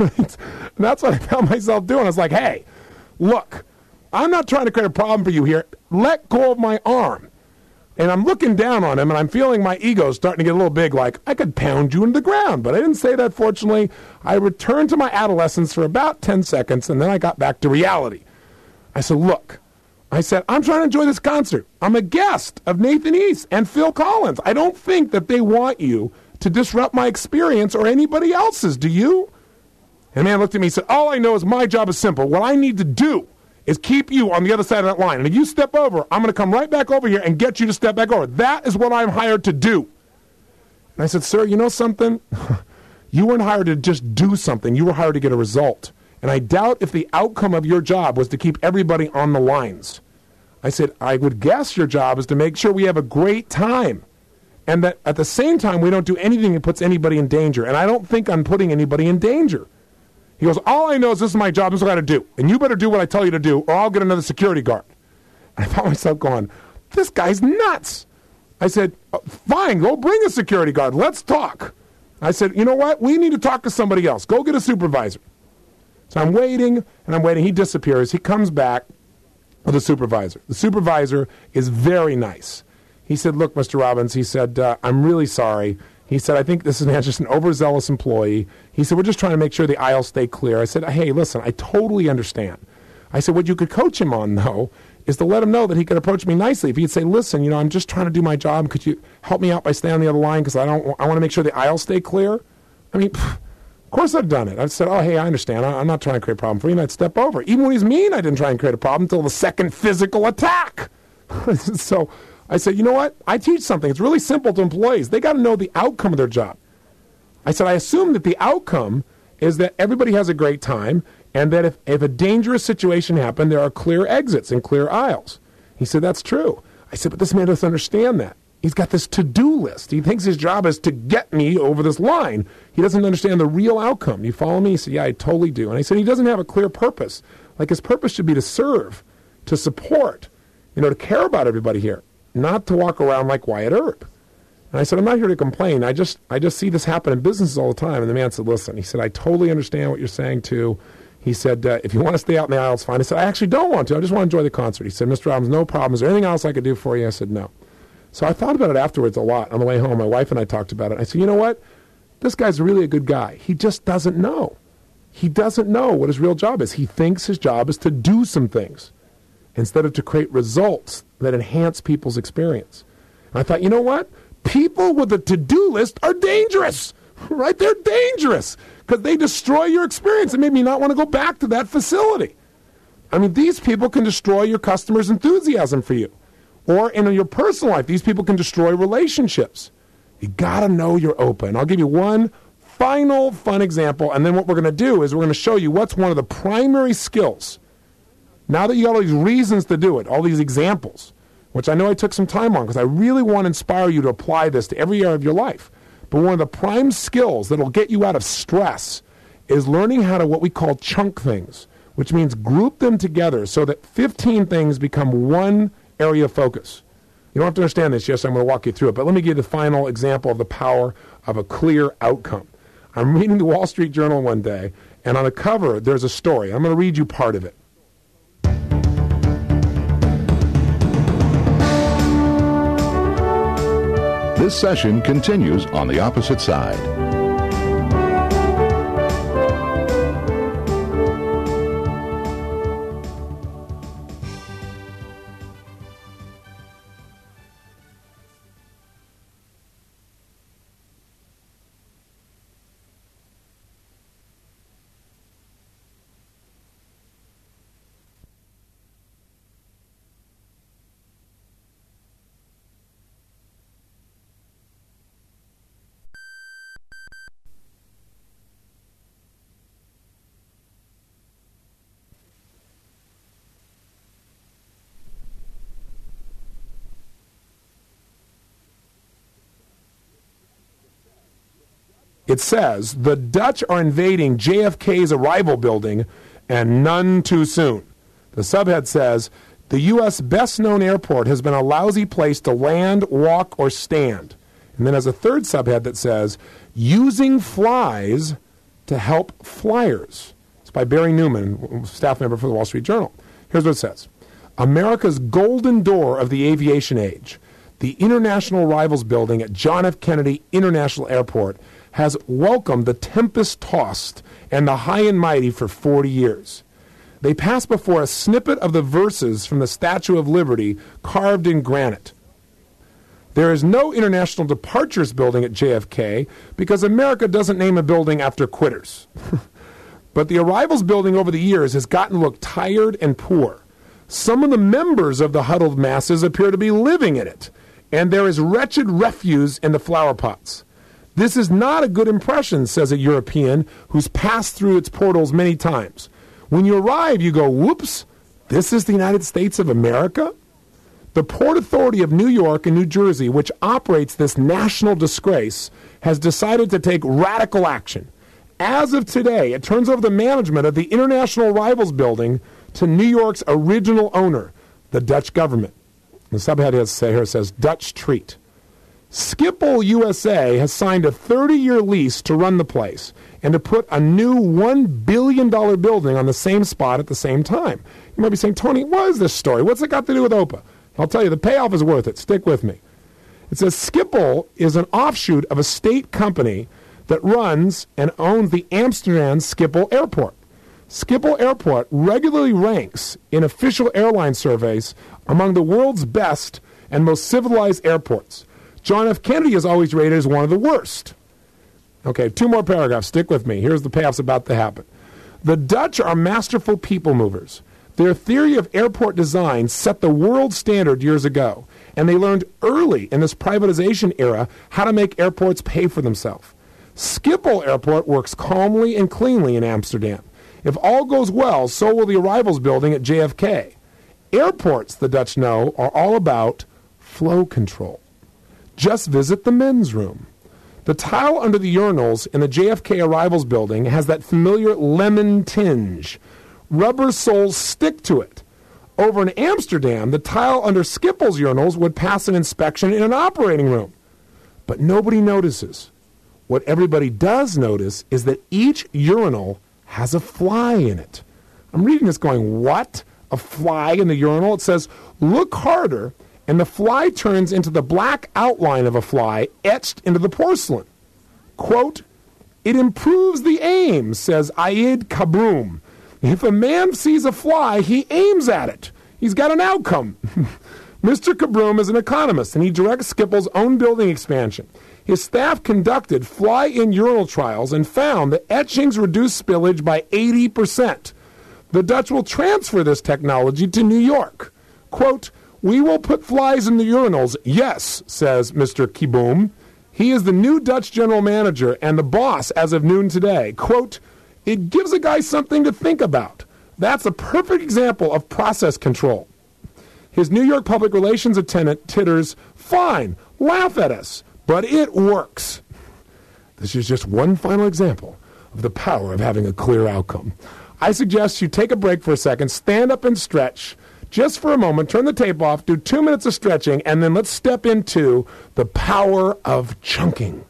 That's what I found myself doing. I was like, hey, look, I'm not trying to create a problem for you here. Let go of my arm. And I'm looking down on him, and I'm feeling my ego starting to get a little big, like, I could pound you into the ground. But I didn't say that, fortunately. I returned to my adolescence for about ten seconds, and then I got back to reality. I said, look, I said, I'm trying to enjoy this concert. I'm a guest of Nathan East and Phil Collins. I don't think that they want you to disrupt my experience or anybody else's. Do you? And the man looked at me and said, all I know is my job is simple. What I need to do is keep you on the other side of that line. And if you step over, I'm going to come right back over here and get you to step back over. That is what I'm hired to do. And I said, sir, you know something? You weren't hired to just do something. You were hired to get a result. And I doubt if the outcome of your job was to keep everybody on the lines. I said, I would guess your job is to make sure we have a great time. And that at the same time, we don't do anything that puts anybody in danger. And I don't think I'm putting anybody in danger. He goes, all I know is this is my job, this is what I got to do. And you better do what I tell you to do, or I'll get another security guard. And I found myself going, this guy's nuts. I said, fine, go bring a security guard. Let's talk. I said, you know what? We need to talk to somebody else. Go get a supervisor. So I'm waiting, and I'm waiting. He disappears. He comes back with a supervisor. The supervisor is very nice. He said, look, Mister Robbins, he said, uh, I'm really sorry. He said, I think this is just an overzealous employee. He said, we're just trying to make sure the aisles stay clear. I said, hey, listen, I totally understand. I said, what you could coach him on, though, is to let him know that he could approach me nicely. If he'd say, listen, you know, I'm just trying to do my job. Could you help me out by staying on the other line because I don't, I want to make sure the aisles stay clear? I mean, pff, of course I've done it. I've said, oh, hey, I understand. I, I'm not trying to create a problem for you. And I'd step over. Even when he's mean, I didn't try and create a problem until the second physical attack. So I said, you know what? I teach something. It's really simple to employees. They got to know the outcome of their job. I said, I assume that the outcome is that everybody has a great time and that if, if a dangerous situation happened, there are clear exits and clear aisles. He said, that's true. I said, but this man doesn't understand that. He's got this to-do list. He thinks his job is to get me over this line. He doesn't understand the real outcome. You follow me? He said, yeah, I totally do. And I said, he doesn't have a clear purpose. Like his purpose should be to serve, to support, you know, to care about everybody here, not to walk around like Wyatt Earp. And I said, I'm not here to complain. I just I just see this happen in businesses all the time. And the man said, listen, he said, I totally understand what you're saying, too. He said, uh, if you want to stay out in the aisle, it's fine. I said, I actually don't want to. I just want to enjoy the concert. He said, Mister Robbins, no problem. Is there anything else I could do for you? I said, no. So I thought about it afterwards a lot. On the way home, my wife and I talked about it. I said, you know what? This guy's really a good guy. He just doesn't know. He doesn't know what his real job is. He thinks his job is to do some things instead of to create results that enhance people's experience. And I thought, you know what? People with a to-do list are dangerous, right? They're dangerous because they destroy your experience. It made me not want to go back to that facility. I mean, these people can destroy your customers' enthusiasm for you. Or in your personal life, these people can destroy relationships. You got to know you're open. I'll give you one final fun example, and then what we're going to do is we're going to show you what's one of the primary skills. Now that you got all these reasons to do it, all these examples, which I know I took some time on because I really want to inspire you to apply this to every area of your life. But one of the prime skills that will get you out of stress is learning how to what we call chunk things, which means group them together so that fifteen things become one area of focus. You don't have to understand this. Yes, I'm going to walk you through it. But let me give you the final example of the power of a clear outcome. I'm reading the Wall Street Journal one day, and on the cover, there's a story. I'm going to read you part of it. This session continues on the opposite side. It says, the Dutch are invading J F K's arrival building, and none too soon. The subhead says, the U S best-known airport has been a lousy place to land, walk, or stand. And then has a third subhead that says, using flies to help flyers. It's by Barry Newman, staff member for the Wall Street Journal. Here's what it says. America's golden door of the aviation age, the International Arrivals Building at John F. Kennedy International Airport, has welcomed the tempest-tossed and the high and mighty for forty years. They pass before a snippet of the verses from the Statue of Liberty carved in granite. There is no International Departures Building at J F K because America doesn't name a building after quitters. But the Arrivals Building over the years has gotten to look tired and poor. Some of the members of the huddled masses appear to be living in it, and there is wretched refuse in the flower pots. This is not a good impression, says a European who's passed through its portals many times. When you arrive, you go, whoops, this is the United States of America? The Port Authority of New York and New Jersey, which operates this national disgrace, has decided to take radical action. As of today, it turns over the management of the International Arrivals Building to New York's original owner, the Dutch government. The subhead here says, Dutch treat. Schiphol U S A has signed a thirty-year lease to run the place and to put a new one billion dollars building on the same spot at the same time. You might be saying, Tony, what is this story? What's it got to do with O P A? I'll tell you, the payoff is worth it. Stick with me. It says Schiphol is an offshoot of a state company that runs and owns the Amsterdam Schiphol Airport. Schiphol Airport regularly ranks in official airline surveys among the world's best and most civilized airports. John F. Kennedy is always rated as one of the worst. Okay, two more paragraphs. Stick with me. Here's the payoffs about to happen. The Dutch are masterful people movers. Their theory of airport design set the world standard years ago, and they learned early in this privatization era how to make airports pay for themselves. Schiphol Airport works calmly and cleanly in Amsterdam. If all goes well, so will the Arrivals Building at J F K. Airports, the Dutch know, are all about flow control. Just visit the men's room. The tile under the urinals in the J F K Arrivals Building has that familiar lemon tinge. Rubber soles stick to it. Over in Amsterdam, the tile under Skiple's urinals would pass an inspection in an operating room. But nobody notices. What everybody does notice is that each urinal has a fly in it. I'm reading this going, what? A fly in the urinal? It says, look harder, and the fly turns into the black outline of a fly etched into the porcelain. Quote, it improves the aim, says Ayed Kabroum. If a man sees a fly, he aims at it. He's got an outcome. Mister Kabroum is an economist, and he directs Skiple's own building expansion. His staff conducted fly-in urinal trials and found that etchings reduced spillage by eighty percent. The Dutch will transfer this technology to New York. Quote, we will put flies in the urinals, yes, says Mister Kabroum. He is the new Dutch general manager and the boss as of noon today. Quote, it gives a guy something to think about. That's a perfect example of process control. His New York public relations attendant titters, fine, laugh at us, but it works. This is just one final example of the power of having a clear outcome. I suggest you take a break for a second, stand up and stretch, just for a moment, turn the tape off, do two minutes of stretching, and then let's step into the power of chunking.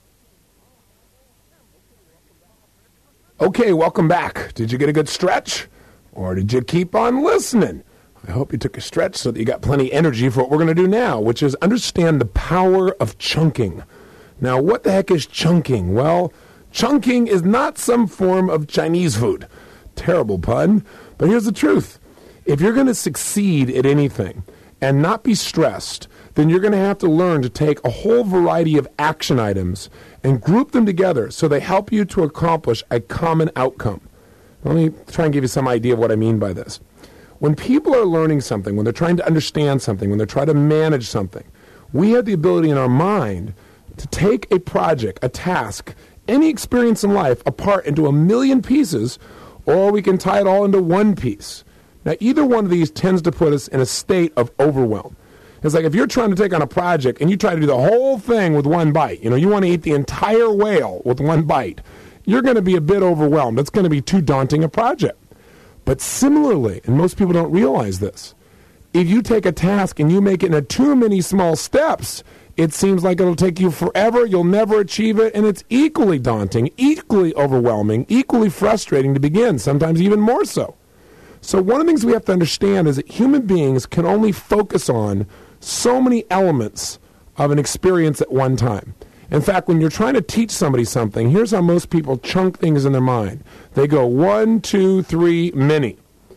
Okay, welcome back. Did you get a good stretch? Or did you keep on listening? I hope you took a stretch so that you got plenty of energy for what we're going to do now, which is understand the power of chunking. Now, what the heck is chunking? Well, chunking is not some form of Chinese food. Terrible pun, but here's the truth. If you're going to succeed at anything and not be stressed, then you're going to have to learn to take a whole variety of action items and group them together so they help you to accomplish a common outcome. Let me try and give you some idea of what I mean by this. When people are learning something, when they're trying to understand something, when they're trying to manage something, we have the ability in our mind to take a project, a task, any experience in life apart into a million pieces, or we can tie it all into one piece. Now, either one of these tends to put us in a state of overwhelm. It's like if you're trying to take on a project and you try to do the whole thing with one bite, you know, you want to eat the entire whale with one bite, you're going to be a bit overwhelmed. It's going to be too daunting a project. But similarly, and most people don't realize this, if you take a task and you make it into too many small steps, it seems like it'll take you forever, you'll never achieve it, and it's equally daunting, equally overwhelming, equally frustrating to begin, sometimes even more so. So one of the things we have to understand is that human beings can only focus on so many elements of an experience at one time. In fact, when you're trying to teach somebody something, here's how most people chunk things in their mind. They go one, two, three, many.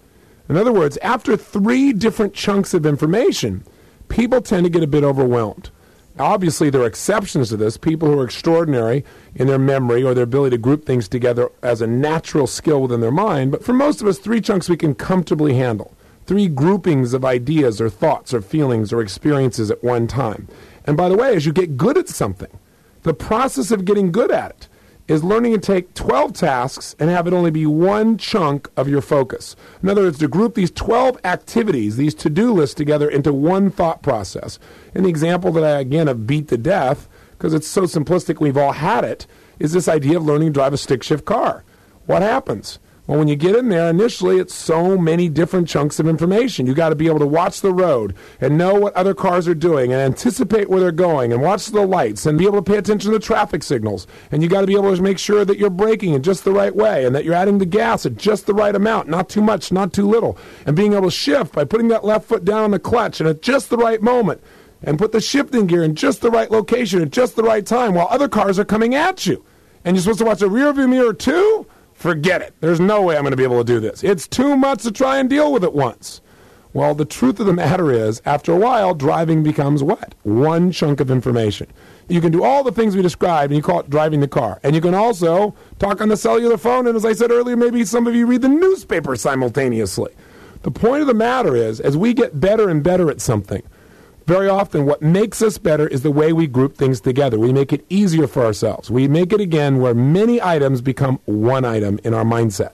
In other words, after three different chunks of information, people tend to get a bit overwhelmed. Obviously, there are exceptions to this, people who are extraordinary in their memory or their ability to group things together as a natural skill within their mind. But for most of us, three chunks we can comfortably handle. Three groupings of ideas or thoughts or feelings or experiences at one time. And by the way, as you get good at something, the process of getting good at it is learning to take twelve tasks and have it only be one chunk of your focus. In other words, to group these twelve activities, these to-do lists together into one thought process. And the example that I, again, have beat to death, because it's so simplistic, we've all had it, is this idea of learning to drive a stick-shift car. What happens? Well, when you get in there, initially, it's so many different chunks of information. You got to be able to watch the road and know what other cars are doing and anticipate where they're going and watch the lights and be able to pay attention to the traffic signals. And you got to be able to make sure that you're braking in just the right way and that you're adding the gas at just the right amount, not too much, not too little. And being able to shift by putting that left foot down on the clutch and at just the right moment and put the shifting gear in just the right location at just the right time while other cars are coming at you. And you're supposed to watch the rearview mirror too? Forget it. There's no way I'm going to be able to do this. It's too much to try and deal with at once. Well, the truth of the matter is, after a while, driving becomes what? One chunk of information. You can do all the things we described, and you call it driving the car. And you can also talk on the cellular phone, and as I said earlier, maybe some of you read the newspaper simultaneously. The point of the matter is, as we get better and better at something, very often what makes us better is the way we group things together. We make it easier for ourselves. We make it, again, where many items become one item in our mindset.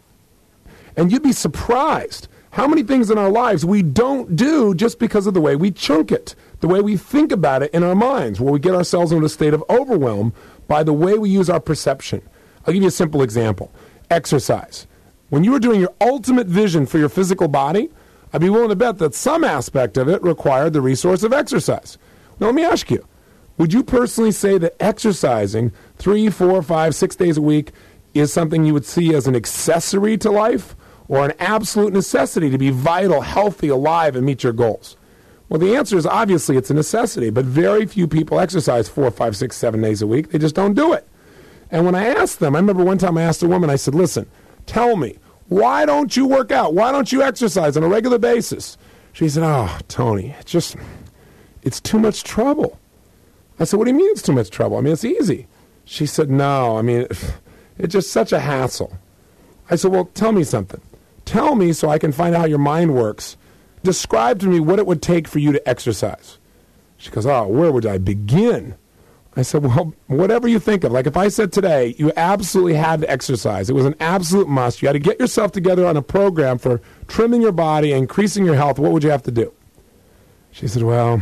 And you'd be surprised how many things in our lives we don't do just because of the way we chunk it, the way we think about it in our minds, where we get ourselves into a state of overwhelm by the way we use our perception. I'll give you a simple example. Exercise. When you are doing your ultimate vision for your physical body, I'd be willing to bet that some aspect of it required the resource of exercise. Now, let me ask you, would you personally say that exercising three, four, five, six days a week is something you would see as an accessory to life or an absolute necessity to be vital, healthy, alive, and meet your goals? Well, the answer is obviously it's a necessity, but very few people exercise four, five, six, seven days a week. They just don't do it. And when I asked them, I remember one time I asked a woman, I said, listen, tell me, why don't you work out? Why don't you exercise on a regular basis? She said, oh, Tony, it's just, it's too much trouble. I said, what do you mean it's too much trouble? I mean, it's easy. She said, no, I mean, it's just such a hassle. I said, well, tell me something. Tell me so I can find out how your mind works. Describe to me what it would take for you to exercise. She goes, oh, where would I begin? I said, well, whatever you think of. Like if I said today, you absolutely had to exercise. It was an absolute must. You had to get yourself together on a program for trimming your body, increasing your health. What would you have to do? She said, well,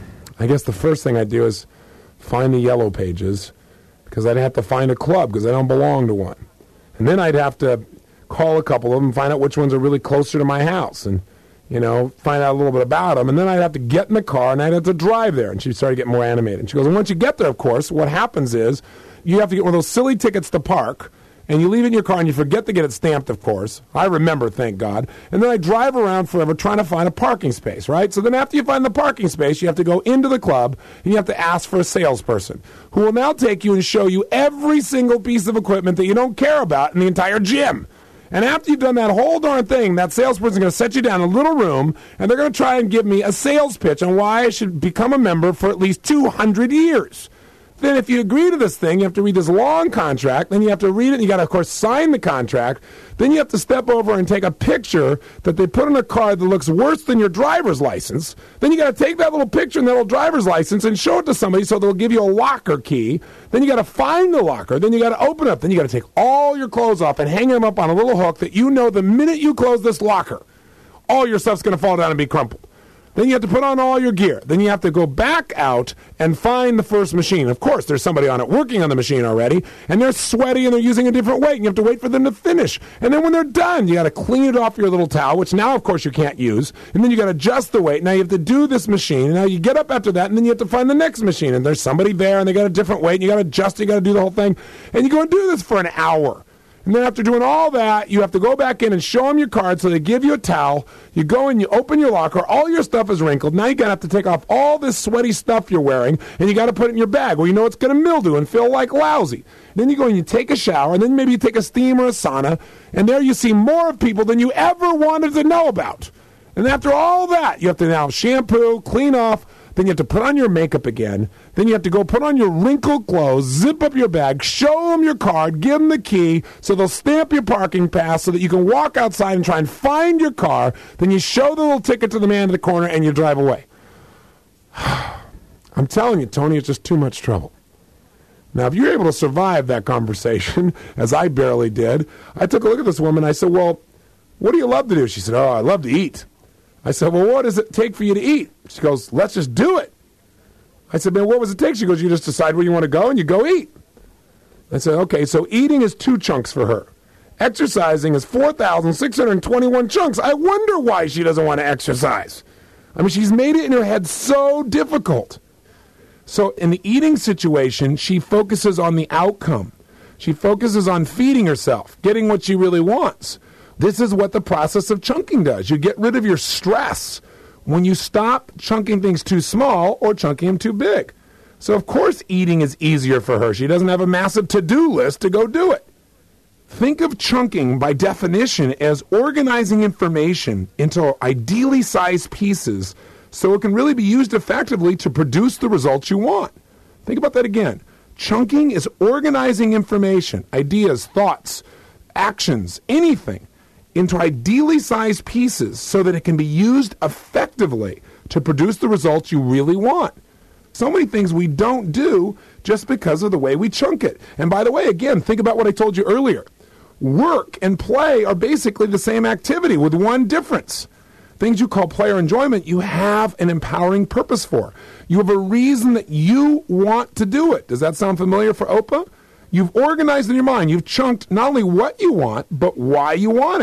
I guess the first thing I'd do is find the yellow pages because I'd have to find a club because I don't belong to one. And then I'd have to call a couple of them and find out which ones are really closer to my house and, you know, find out a little bit about them. And then I'd have to get in the car and I'd have to drive there. And she started getting more animated. And she goes, and once you get there, of course, what happens is you have to get one of those silly tickets to park. And you leave it in your car and you forget to get it stamped, of course. I remember, thank God. And then I drive around forever trying to find a parking space, right? So then after you find the parking space, you have to go into the club and you have to ask for a salesperson who will now take you and show you every single piece of equipment that you don't care about in the entire gym. And after you've done that whole darn thing, that salesperson is going to set you down in a little room and they're going to try and give me a sales pitch on why I should become a member for at least two hundred years. Then if you agree to this thing, you have to read this long contract. Then you have to read it, and you got to, of course, sign the contract. Then you have to step over and take a picture that they put on a card that looks worse than your driver's license. Then you got to take that little picture and that little driver's license and show it to somebody so they'll give you a locker key. Then you got to find the locker. Then you got to open it up. Then you got to take all your clothes off and hang them up on a little hook that you know the minute you close this locker, all your stuff's going to fall down and be crumpled. Then you have to put on all your gear. Then you have to go back out and find the first machine. Of course, there's somebody on it working on the machine already, and they're sweaty and they're using a different weight, and you have to wait for them to finish. And then when they're done, you got to clean it off your little towel, which now, of course, you can't use. And then you got to adjust the weight. Now you have to do this machine. And now you get up after that, and then you have to find the next machine. And there's somebody there, and they got a different weight, and you got to adjust it, you got to do the whole thing. And you go and do this for an hour. And then after doing all that, you have to go back in and show them your card so they give you a towel. You go and you open your locker. All your stuff is wrinkled. Now you got to have to take off all this sweaty stuff you're wearing, and you got to put it in your bag where you know it's going to mildew and feel like lousy. Then you go and you take a shower, and then maybe you take a steam or a sauna, and there you see more of people than you ever wanted to know about. And after all that, you have to now shampoo, clean off. Then you have to put on your makeup again. Then you have to go put on your wrinkled clothes, zip up your bag, show them your card, give them the key so they'll stamp your parking pass so that you can walk outside and try and find your car. Then you show the little ticket to the man in the corner and you drive away. I'm telling you, Tony, it's just too much trouble. Now, if you're able to survive that conversation, as I barely did, I took a look at this woman. I said, well, what do you love to do? She said, oh, I love to eat. I said, well, what does it take for you to eat? She goes, let's just do it. I said, man, what does it take? She goes, you just decide where you want to go and you go eat. I said, okay, so eating is two chunks for her. Exercising is four thousand six hundred twenty-one chunks. I wonder why she doesn't want to exercise. I mean, she's made it in her head so difficult. So in the eating situation, she focuses on the outcome. She focuses on feeding herself, getting what she really wants. This is what the process of chunking does. You get rid of your stress when you stop chunking things too small or chunking them too big. So, of course, eating is easier for her. She doesn't have a massive to-do list to go do it. Think of chunking, by definition, as organizing information into ideally sized pieces so it can really be used effectively to produce the results you want. Think about that again. Chunking is organizing information, ideas, thoughts, actions, anything, into ideally sized pieces so that it can be used effectively to produce the results you really want. So many things we don't do just because of the way we chunk it. And by the way, again, think about what I told you earlier. Work and play are basically the same activity with one difference. Things you call play or enjoyment, you have an empowering purpose for. You have a reason that you want to do it. Does that sound familiar for Oprah? You've organized in your mind. You've chunked not only what you want, but why you want it.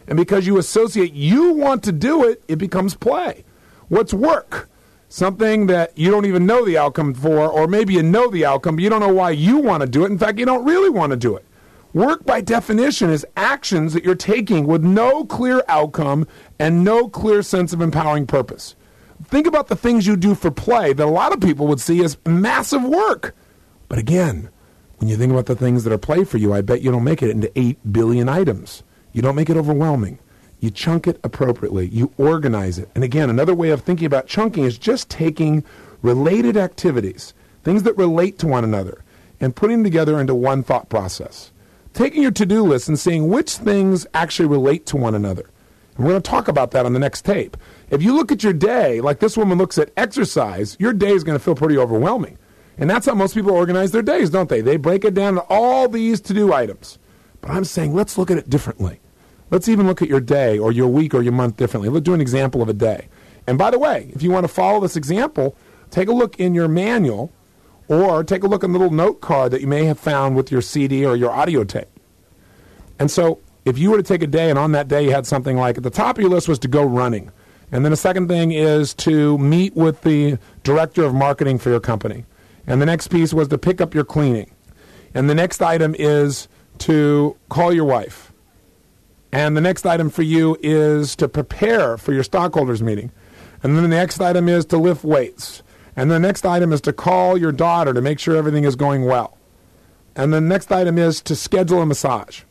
And because you associate you want to do it, it becomes play. What's work? Something that you don't even know the outcome for, or maybe you know the outcome, but you don't know why you want to do it. In fact, you don't really want to do it. Work, by definition, is actions that you're taking with no clear outcome and no clear sense of empowering purpose. Think about the things you do for play that a lot of people would see as massive work. But again, when you think about the things that are play for you, I bet you don't make it into eight billion items. You don't make it overwhelming. You chunk it appropriately. You organize it. And again, another way of thinking about chunking is just taking related activities, things that relate to one another, and putting them together into one thought process. Taking your to-do list and seeing which things actually relate to one another. And we're going to talk about that on the next tape. If you look at your day, like this woman looks at exercise, your day is going to feel pretty overwhelming. And that's how most people organize their days, don't they? They break it down to all these to-do items. But I'm saying let's look at it differently. Let's even look at your day or your week or your month differently. Let's do an example of a day. And by the way, if you want to follow this example, take a look in your manual or take a look in the little note card that you may have found with your C D or your audio tape. And so if you were to take a day and on that day you had something like at the top of your list was to go running. And then the second thing is to meet with the director of marketing for your company. And the next piece was to pick up your cleaning. And the next item is to call your wife. And the next item for you is to prepare for your stockholders meeting. And then the next item is to lift weights. And the next item is to call your daughter to make sure everything is going well. And the next item is to schedule a massage.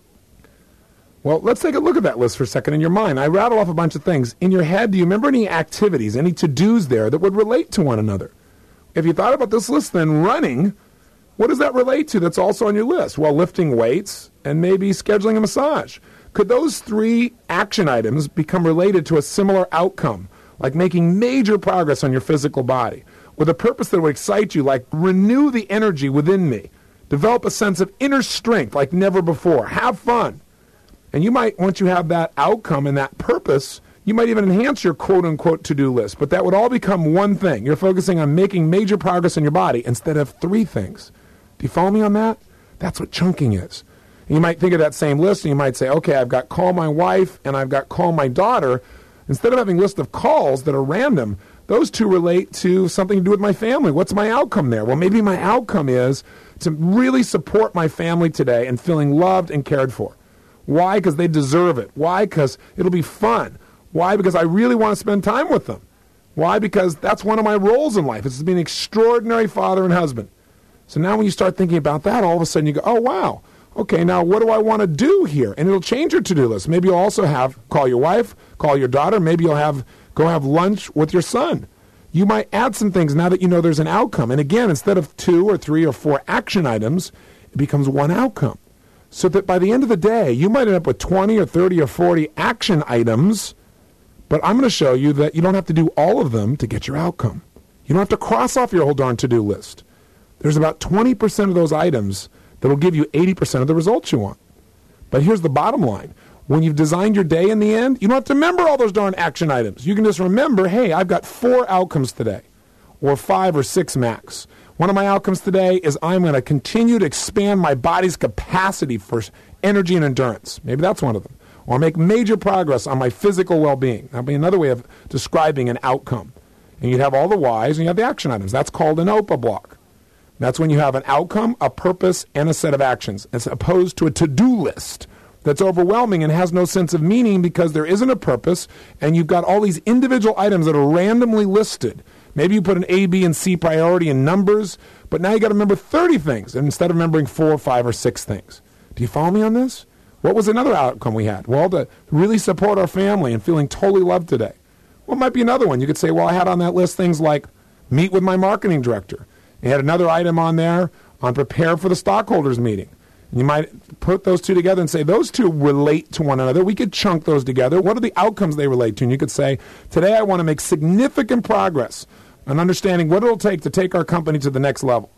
Well, let's take a look at that list for a second in your mind. I rattle off a bunch of things. In your head, do you remember any activities, any to-dos there that would relate to one another? If you thought about this list, then running, what does that relate to that's also on your list? Well, lifting weights and maybe scheduling a massage. Could those three action items become related to a similar outcome, like making major progress on your physical body, with a purpose that would excite you, like renew the energy within me, develop a sense of inner strength like never before, have fun? And you might, once you have that outcome and that purpose, you might even enhance your quote-unquote to-do list, but that would all become one thing. You're focusing on making major progress in your body instead of three things. Do you follow me on that? That's what chunking is. And you might think of that same list and you might say, okay, I've got call my wife and I've got call my daughter. Instead of having a list of calls that are random, those two relate to something to do with my family. What's my outcome there? Well, maybe my outcome is to really support my family today and feeling loved and cared for. Why? Because they deserve it. Why? Because it'll be fun. Why? Because I really want to spend time with them. Why? Because that's one of my roles in life. It's to be an extraordinary father and husband. So now when you start thinking about that, all of a sudden you go, oh, wow. Okay, now what do I want to do here? And it'll change your to-do list. Maybe you'll also have call your wife, call your daughter. Maybe you'll have go have lunch with your son. You might add some things now that you know there's an outcome. And again, instead of two or three or four action items, it becomes one outcome. So that by the end of the day, you might end up with twenty or thirty or forty action items, but I'm going to show you that you don't have to do all of them to get your outcome. You don't have to cross off your whole darn to-do list. There's about twenty percent of those items that will give you eighty percent of the results you want. But here's the bottom line. When you've designed your day in the end, you don't have to remember all those darn action items. You can just remember, hey, I've got four outcomes today, or five or six max. One of my outcomes today is I'm going to continue to expand my body's capacity for energy and endurance. Maybe that's one of them. Or make major progress on my physical well-being. That would be another way of describing an outcome. And you'd have all the whys and you have the action items. That's called an O P A block. That's when you have an outcome, a purpose, and a set of actions, as opposed to a to-do list that's overwhelming and has no sense of meaning because there isn't a purpose, and you've got all these individual items that are randomly listed. Maybe you put an A, B, and C priority in numbers, but now you got to remember thirty things instead of remembering four, five, or six things. Do you follow me on this? What was another outcome we had? Well, to really support our family and feeling totally loved today. What might be another one? You could say, well, I had on that list things like meet with my marketing director. You had another item on there on prepare for the stockholders meeting. You might put those two together and say those two relate to one another. We could chunk those together. What are the outcomes they relate to? And you could say, today I want to make significant progress on understanding what it'll take to take our company to the next level.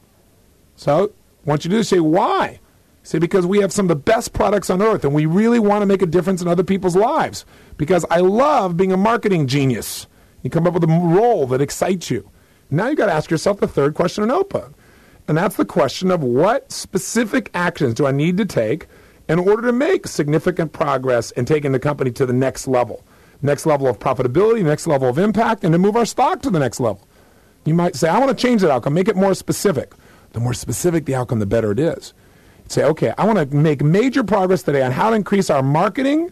So I want you to do is say, why? Say, because we have some of the best products on earth and we really want to make a difference in other people's lives. Because I love being a marketing genius. You come up with a role that excites you. Now you've got to ask yourself the third question in O P A. And that's the question of what specific actions do I need to take in order to make significant progress and taking the company to the next level, next level of profitability, next level of impact, and to move our stock to the next level. You might say, I want to change that outcome, make it more specific. The more specific the outcome, the better it is. Say, okay, I want to make major progress today on how to increase our marketing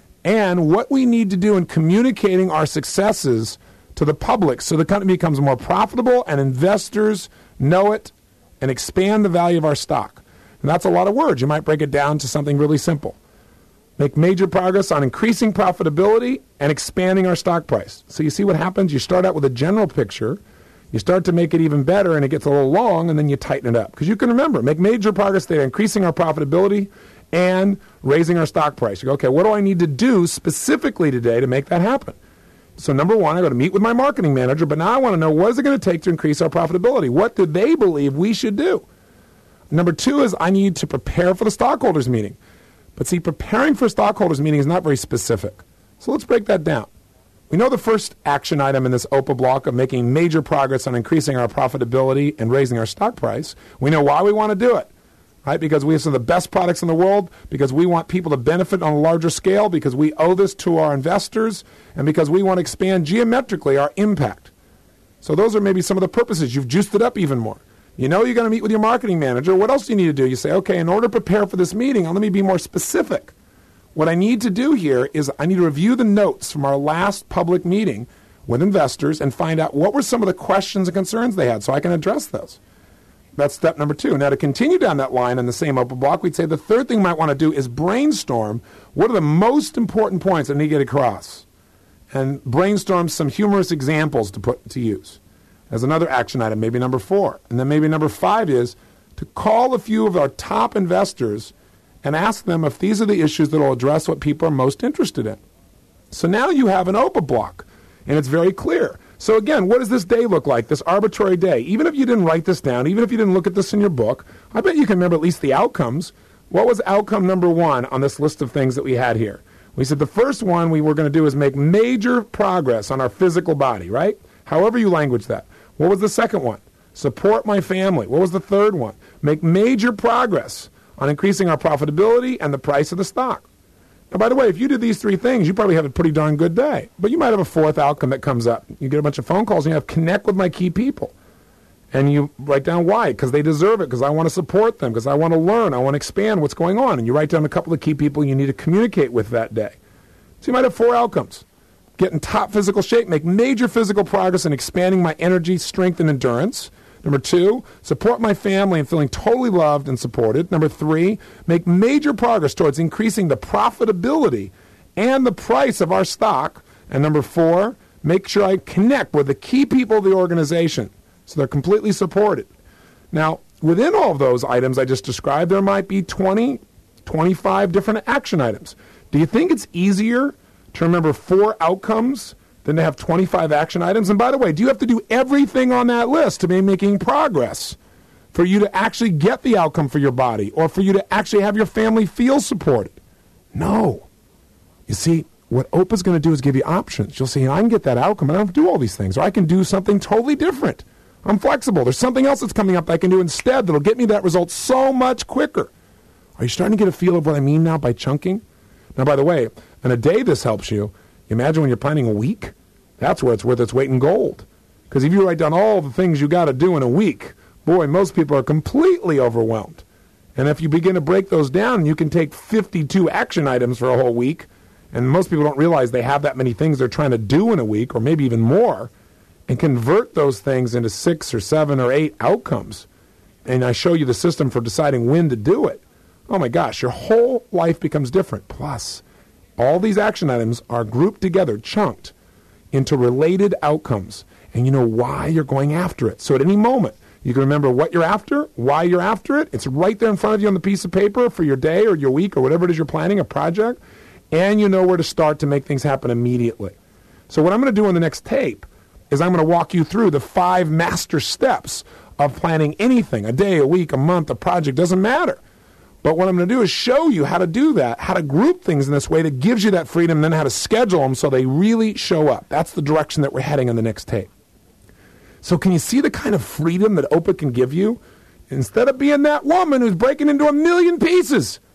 and what we need to do in communicating our successes to the public so the company becomes more profitable and investors know it and expand the value of our stock. And that's a lot of words. You might break it down to something really simple. Make major progress on increasing profitability and expanding our stock price. So you see what happens? You start out with a general picture. You start to make it even better, and it gets a little long, and then you tighten it up. Because you can remember, make major progress there, increasing our profitability and raising our stock price. You go, okay, what do I need to do specifically today to make that happen? So number one, I got to meet with my marketing manager, but now I want to know, what is it going to take to increase our profitability? What do they believe we should do? Number two is I need to prepare for the stockholders meeting. But see, preparing for a stockholders meeting is not very specific. So let's break that down. We know the first action item in this O P A block of making major progress on increasing our profitability and raising our stock price. We know why we want to do it, right? Because we have some of the best products in the world, because we want people to benefit on a larger scale, because we owe this to our investors, and because we want to expand geometrically our impact. So those are maybe some of the purposes. You've juiced it up even more. You know you're going to meet with your marketing manager. What else do you need to do? You say, okay, in order to prepare for this meeting, let me be more specific. What I need to do here is I need to review the notes from our last public meeting with investors and find out what were some of the questions and concerns they had so I can address those. That's step number two. Now, to continue down that line in the same O P A block, we'd say the third thing you might want to do is brainstorm what are the most important points that need to get across, and brainstorm some humorous examples to put to use. As another action item, maybe number four. And then maybe number five is to call a few of our top investors and ask them if these are the issues that will address what people are most interested in. So now you have an O P A block, and it's very clear. So again, what does this day look like, this arbitrary day? Even if you didn't write this down, even if you didn't look at this in your book, I bet you can remember at least the outcomes. What was outcome number one on this list of things that we had here? We said the first one we were going to do is make major progress on our physical body, right? However you language that. What was the second one? Support my family. What was the third one? Make major progress on increasing our profitability and the price of the stock. Now, by the way, if you did these three things, you probably have a pretty darn good day. But you might have a fourth outcome that comes up. You get a bunch of phone calls and you have connect with my key people. And you write down why, because they deserve it, because I want to support them, because I want to learn, I want to expand what's going on. And you write down a couple of key people you need to communicate with that day. So you might have four outcomes. Get in top physical shape, make major physical progress in expanding my energy, strength, and endurance. Number two, support my family and feeling totally loved and supported. Number three, make major progress towards increasing the profitability and the price of our stock. And number four, make sure I connect with the key people of the organization so they're completely supported. Now, within all of those items I just described, there might be twenty, twenty-five different action items. Do you think it's easier to remember four outcomes than to have twenty-five action items? And by the way, do you have to do everything on that list to be making progress for you to actually get the outcome for your body or for you to actually have your family feel supported? No. You see, what O P A is going to do is give you options. You'll say, I can get that outcome, I don't have to do all these things, or I can do something totally different. I'm flexible. There's something else that's coming up that I can do instead that'll get me that result so much quicker. Are you starting to get a feel of what I mean now by chunking? Now, by the way, in a day this helps you. Imagine when you're planning a week. That's where it's worth its weight in gold. Because if you write down all the things you got to do in a week, boy, most people are completely overwhelmed. And if you begin to break those down, you can take fifty-two action items for a whole week, and most people don't realize they have that many things they're trying to do in a week, or maybe even more, and convert those things into six or seven or eight outcomes. And I show you the system for deciding when to do it. Oh my gosh, your whole life becomes different. Plus, all these action items are grouped together, chunked into related outcomes. And you know why you're going after it. So at any moment, you can remember what you're after, why you're after it. It's right there in front of you on the piece of paper for your day or your week or whatever it is you're planning, a project. And you know where to start to make things happen immediately. So what I'm going to do on the next tape is I'm going to walk you through the five master steps of planning anything, a day, a week, a month, a project, doesn't matter. But what I'm going to do is show you how to do that, how to group things in this way that gives you that freedom, and then how to schedule them so they really show up. That's the direction that we're heading on the next tape. So can you see the kind of freedom that O P A can give you? Instead of being that woman who's breaking into a million pieces,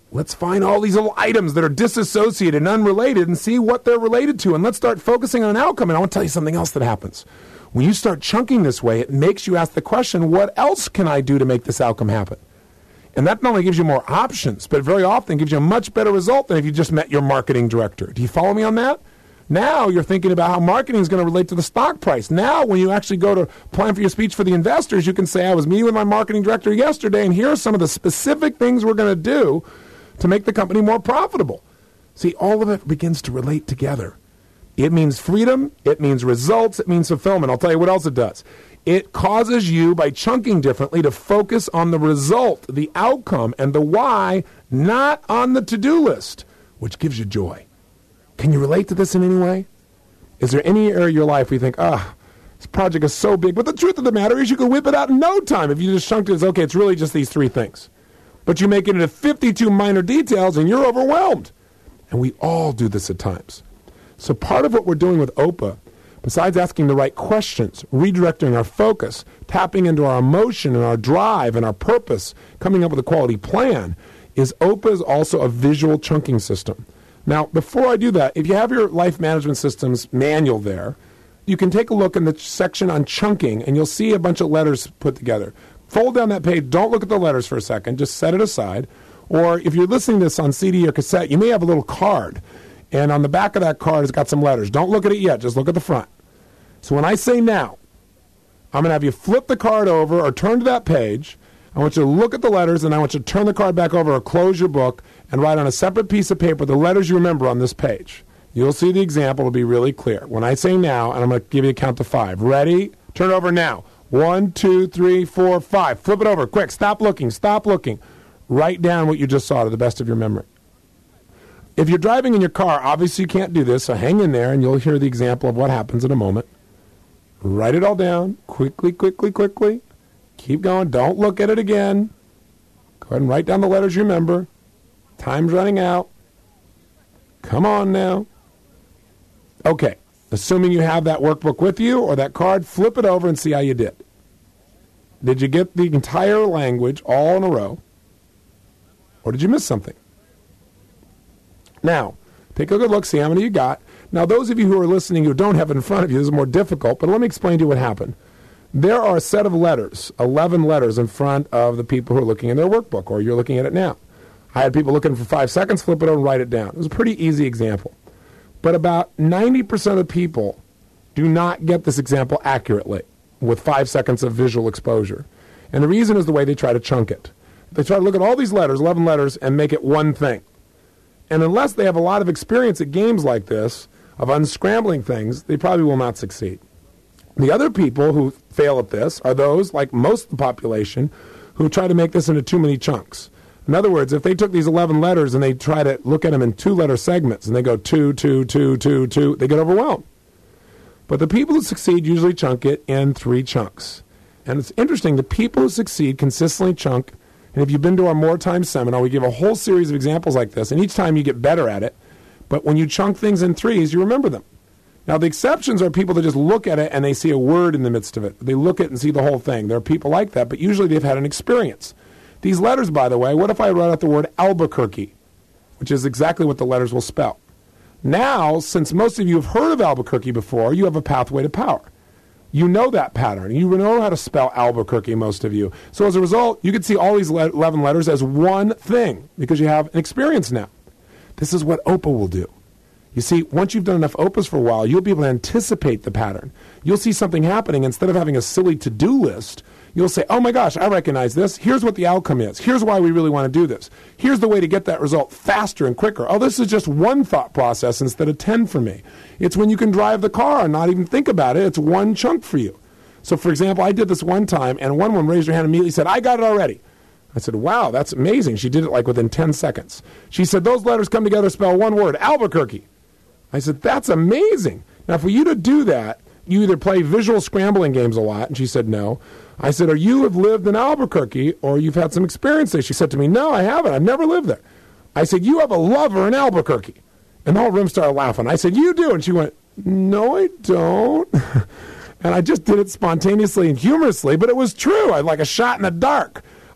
Let's find all these little items that are disassociated and unrelated and see what they're related to. And let's start focusing on an outcome. And I want to tell you something else that happens. When you start chunking this way, it makes you ask the question, what else can I do to make this outcome happen? And that not only gives you more options, but very often gives you a much better result than if you just met your marketing director. Do you follow me on that? Now you're thinking about how marketing is going to relate to the stock price. Now when you actually go to plan for your speech for the investors, you can say, I was meeting with my marketing director yesterday, and here are some of the specific things we're going to do to make the company more profitable. See, all of it begins to relate together. It means freedom, it means results, it means fulfillment. I'll tell you what else it does. It causes you, by chunking differently, to focus on the result, the outcome, and the why, not on the to-do list, which gives you joy. Can you relate to this in any way? Is there any area of your life where you think, ah, this project is so big, but the truth of the matter is you can whip it out in no time if you just chunked it as, okay, it's really just these three things. But you make it into fifty-two minor details and you're overwhelmed. And we all do this at times. So part of what we're doing with O P A, besides asking the right questions, redirecting our focus, tapping into our emotion and our drive and our purpose, coming up with a quality plan, is O P A is also a visual chunking system. Now, before I do that, if you have your Life Management Systems manual there, you can take a look in the section on chunking, and you'll see a bunch of letters put together. Fold down that page. Don't look at the letters for a second. Just set it aside. Or if you're listening to this on C D or cassette, you may have a little card. And on the back of that card, it's got some letters. Don't look at it yet. Just look at the front. So when I say now, I'm going to have you flip the card over or turn to that page. I want you to look at the letters, and I want you to turn the card back over or close your book and write on a separate piece of paper the letters you remember on this page. You'll see the example will be really clear. When I say now, and I'm going to give you a count to five. Ready? Turn it over now. One, two, three, four, five. Flip it over. Quick. Stop looking. Stop looking. Write down what you just saw to the best of your memory. If you're driving in your car, obviously you can't do this, so hang in there and you'll hear the example of what happens in a moment. Write it all down. Quickly, quickly, quickly. Keep going. Don't look at it again. Go ahead and write down the letters you remember. Time's running out. Come on now. Okay. Assuming you have that workbook with you or that card, flip it over and see how you did. Did you get the entire language all in a row? Or did you miss something? Now, take a good look, see how many you got. Now, those of you who are listening who don't have it in front of you, this is more difficult, but let me explain to you what happened. There are a set of letters, eleven letters in front of the people who are looking in their workbook, or you're looking at it now. I had people looking for five seconds, flip it over and write it down. It was a pretty easy example. But about ninety percent of people do not get this example accurately with five seconds of visual exposure. And the reason is the way they try to chunk it. They try to look at all these letters, eleven letters, and make it one thing. And unless they have a lot of experience at games like this, of unscrambling things, they probably will not succeed. The other people who fail at this are those, like most of the population, who try to make this into too many chunks. In other words, if they took these eleven letters and they try to look at them in two-letter segments, and they go two, two, two, two, two, they get overwhelmed. But the people who succeed usually chunk it in three chunks. And it's interesting, the people who succeed consistently chunk, and if you've been to our More Time seminar, we give a whole series of examples like this, and each time you get better at it. But when you chunk things in threes, you remember them. Now, the exceptions are people that just look at it and they see a word in the midst of it. They look at it and see the whole thing. There are people like that, but usually they've had an experience. These letters, by the way, what if I wrote out the word Albuquerque, which is exactly what the letters will spell? Now, since most of you have heard of Albuquerque before, you have a pathway to power. You know that pattern. You know how to spell Albuquerque, most of you. So as a result, you can see all these eleven letters as one thing because you have an experience now. This is what O P A will do. You see, once you've done enough O P As for a while, you'll be able to anticipate the pattern. You'll see something happening. Instead of having a silly to-do list, you'll say, oh my gosh, I recognize this. Here's what the outcome is. Here's why we really want to do this. Here's the way to get that result faster and quicker. Oh, this is just one thought process instead of ten for me. It's when you can drive the car and not even think about it. It's one chunk for you. So, for example, I did this one time, and one woman raised her hand and immediately said, I got it already. I said, wow, that's amazing. She did it like within ten seconds. She said, those letters come together to spell one word, Albuquerque. I said, that's amazing. Now, for you to do that, you either play visual scrambling games a lot, and she said no. I said, or you have lived in Albuquerque, or you've had some experience there. She said to me, no, I haven't. I've never lived there. I said, you have a lover in Albuquerque. And the whole room started laughing. I said, you do. And she went, no, I don't. And I just did it spontaneously and humorously, but it was true. I like a shot in the dark.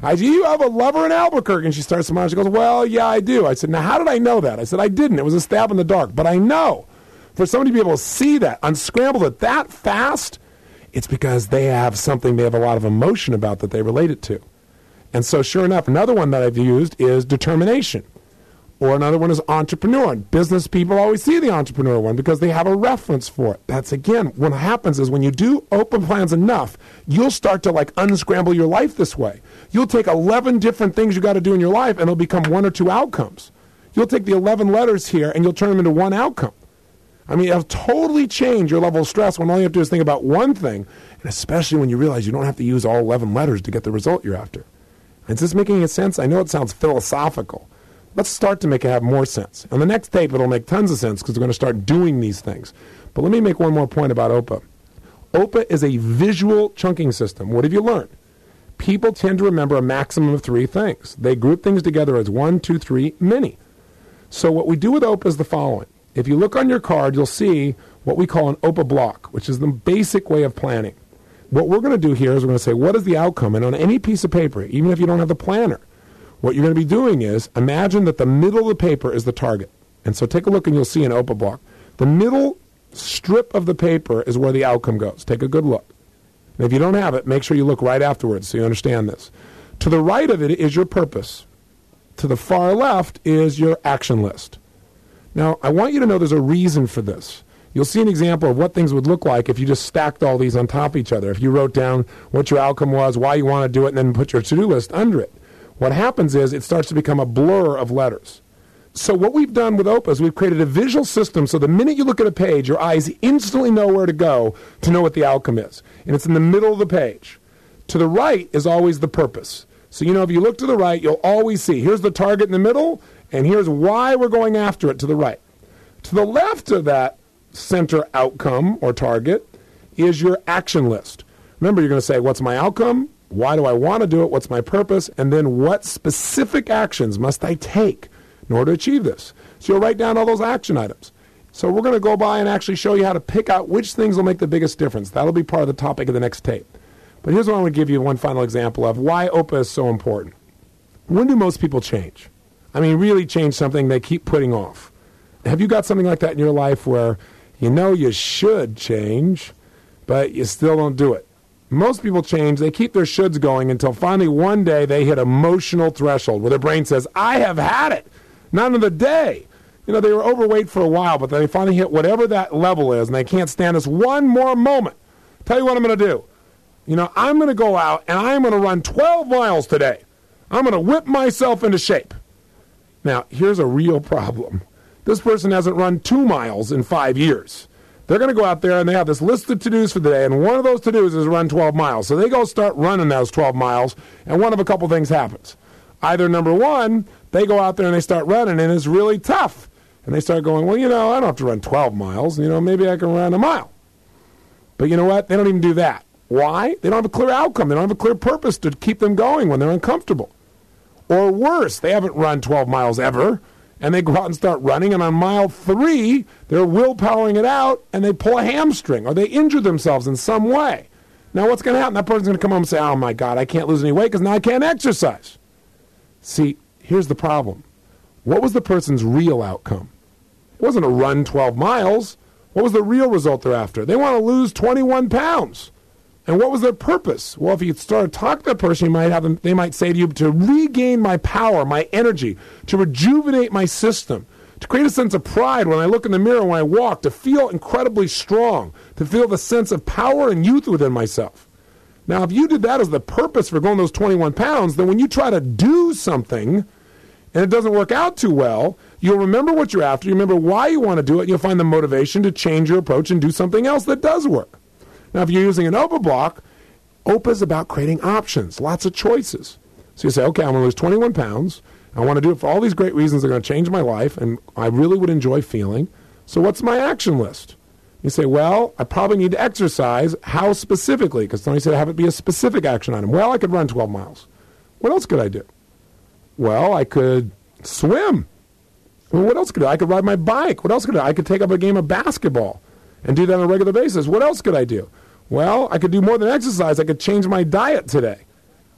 I said, you have a lover in Albuquerque. And she starts smiling. She goes, well, yeah, I do. I said, now, how did I know that? I said, I didn't. It was a stab in the dark. But I know for somebody to be able to see that, unscramble it that fast, it's because they have something they have a lot of emotion about that they relate it to. And so, sure enough, another one that I've used is determination. Or another one is entrepreneur. And business people always see the entrepreneur one because they have a reference for it. That's, again, what happens is when you do open plans enough, you'll start to, like, unscramble your life this way. You'll take eleven different things you got to do in your life, and it'll become one or two outcomes. You'll take the eleven letters here, and you'll turn them into one outcome. I mean, it'll totally change your level of stress when all you have to do is think about one thing, and especially when you realize you don't have to use all eleven letters to get the result you're after. Is this making any sense? I know it sounds philosophical. Let's start to make it have more sense. On the next tape, it'll make tons of sense because we're going to start doing these things. But let me make one more point about O P A. O P A is a visual chunking system. What have you learned? People tend to remember a maximum of three things. They group things together as one, two, three, many. So what we do with O P A is the following. If you look on your card, you'll see what we call an O P A block, which is the basic way of planning. What we're going to do here is we're going to say, what is the outcome? And on any piece of paper, even if you don't have the planner, what you're going to be doing is imagine that the middle of the paper is the target. And so take a look and you'll see an O P A block. The middle strip of the paper is where the outcome goes. Take a good look. And if you don't have it, make sure you look right afterwards so you understand this. To the right of it is your purpose. To the far left is your action list. Now, I want you to know there's a reason for this. You'll see an example of what things would look like if you just stacked all these on top of each other. If you wrote down what your outcome was, why you want to do it, and then put your to-do list under it. What happens is it starts to become a blur of letters. So what we've done with O P A is we've created a visual system so the minute you look at a page, your eyes instantly know where to go to know what the outcome is. And it's in the middle of the page. To the right is always the purpose. So, you know, if you look to the right, you'll always see, here's the target in the middle, and here's why we're going after it to the right. To the left of that center outcome or target is your action list. Remember, you're going to say, what's my outcome? Why do I want to do it? What's my purpose? And then what specific actions must I take in order to achieve this? So you'll write down all those action items. So we're going to go by and actually show you how to pick out which things will make the biggest difference. That'll be part of the topic of the next tape. But here's what I want to give you one final example of why O P A is so important. When do most people change? I mean, really change something they keep putting off. Have you got something like that in your life where you know you should change, but you still don't do it? Most people change, they keep their shoulds going until finally one day they hit emotional threshold where their brain says, I have had it. Not another day. You know, they were overweight for a while, but then they finally hit whatever that level is, and they can't stand this one more moment. Tell you what I'm going to do. You know, I'm going to go out, and I'm going to run twelve miles today. I'm going to whip myself into shape. Now, here's a real problem. This person hasn't run two miles in five years. They're going to go out there, and they have this list of to-dos for the day, and one of those to-dos is run twelve miles. So they go start running those twelve miles, and one of a couple things happens. Either, number one, they go out there and they start running, and it's really tough. And they start going, well, you know, I don't have to run twelve miles. You know, maybe I can run a mile. But you know what? They don't even do that. Why? They don't have a clear outcome. They don't have a clear purpose to keep them going when they're uncomfortable. Or worse, they haven't run twelve miles ever, and they go out and start running, and on mile three, they're willpowering it out, and they pull a hamstring, or they injure themselves in some way. Now, what's going to happen? That person's going to come home and say, oh, my God, I can't lose any weight because now I can't exercise. See, here's the problem. What was the person's real outcome? It wasn't to run twelve miles. What was the real result they're after? They want to lose twenty-one pounds. And what was their purpose? Well, if you start to talk to that person, you might have them, they might say to you, to regain my power, my energy, to rejuvenate my system, to create a sense of pride when I look in the mirror when I walk, to feel incredibly strong, to feel the sense of power and youth within myself. Now, if you did that as the purpose for going those twenty-one pounds, then when you try to do something and it doesn't work out too well, you'll remember what you're after, you remember why you want to do it, and you'll find the motivation to change your approach and do something else that does work. Now, if you're using an O P A block, O P A is about creating options, lots of choices. So you say, okay, I'm going to lose twenty-one pounds. I want to do it for all these great reasons that are going to change my life, and I really would enjoy feeling. So what's my action list? You say, well, I probably need to exercise. How specifically? Because somebody said have it be a specific action item. Well, I could run twelve miles. What else could I do? Well, I could swim. Well, what else could I do? I could ride my bike. What else could I do? I could take up a game of basketball and do that on a regular basis. What else could I do? Well, I could do more than exercise. I could change my diet today.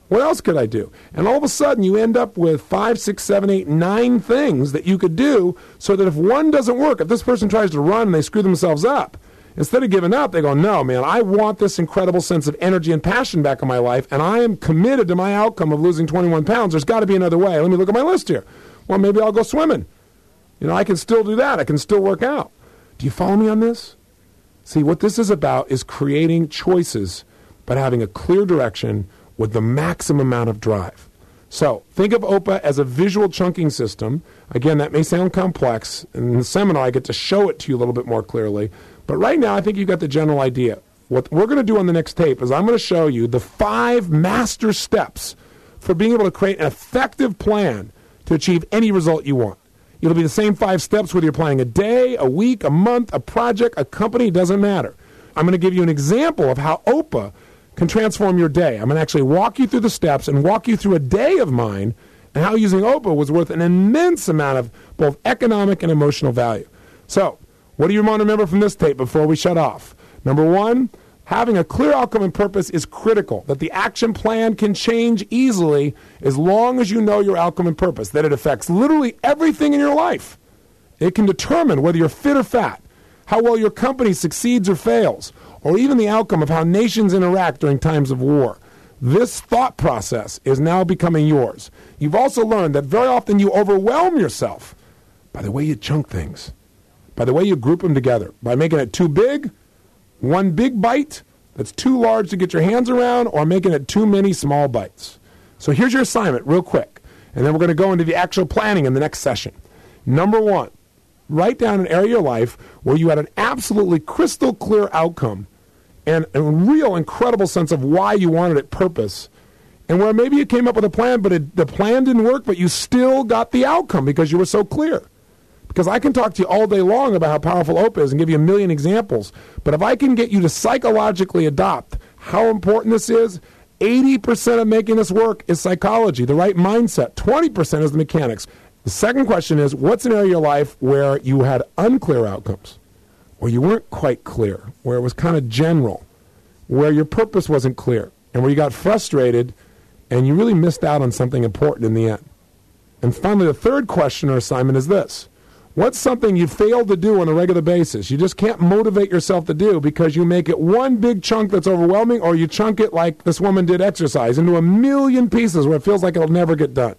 What else could I do? And all of a sudden, you end up with five, six, seven, eight, nine things that you could do so that if one doesn't work, if this person tries to run and they screw themselves up, instead of giving up, they go, no, man, I want this incredible sense of energy and passion back in my life, and I am committed to my outcome of losing twenty-one pounds. There's got to be another way. Let me look at my list here. Well, maybe I'll go swimming. You know, I can still do that. I can still work out. Do you follow me on this? See, what this is about is creating choices, but having a clear direction with the maximum amount of drive. So think of O P A as a visual chunking system. Again, that may sound complex. In the seminar, I get to show it to you a little bit more clearly. But right now, I think you got the general idea. What we're going to do on the next tape is I'm going to show you the five master steps for being able to create an effective plan to achieve any result you want. It'll be the same five steps whether you're planning a day, a week, a month, a project, a company, it doesn't matter. I'm going to give you an example of how O P A can transform your day. I'm going to actually walk you through the steps and walk you through a day of mine and how using O P A was worth an immense amount of both economic and emotional value. So, what do you want to remember from this tape before we shut off? Number one, having a clear outcome and purpose is critical, that the action plan can change easily as long as you know your outcome and purpose, that it affects literally everything in your life. It can determine whether you're fit or fat, how well your company succeeds or fails, or even the outcome of how nations interact during times of war. This thought process is now becoming yours. You've also learned that very often you overwhelm yourself by the way you chunk things, by the way you group them together, by making it too big, one big bite that's too large to get your hands around, or making it too many small bites. So here's your assignment real quick, and then we're going to go into the actual planning in the next session. Number one, write down an area of your life where you had an absolutely crystal clear outcome and a real incredible sense of why you wanted it, purpose, and where maybe you came up with a plan, but it, the plan didn't work, but you still got the outcome because you were so clear. Because I can talk to you all day long about how powerful O P A is and give you a million examples, but if I can get you to psychologically adopt how important this is, eighty percent of making this work is psychology, the right mindset. twenty percent is the mechanics. The second question is, what's an area of your life where you had unclear outcomes, where you weren't quite clear, where it was kind of general, where your purpose wasn't clear, and where you got frustrated and you really missed out on something important in the end? And finally, the third question or assignment is this. What's something you fail to do on a regular basis? You just can't motivate yourself to do because you make it one big chunk that's overwhelming, or you chunk it like this woman did exercise into a million pieces where it feels like it'll never get done.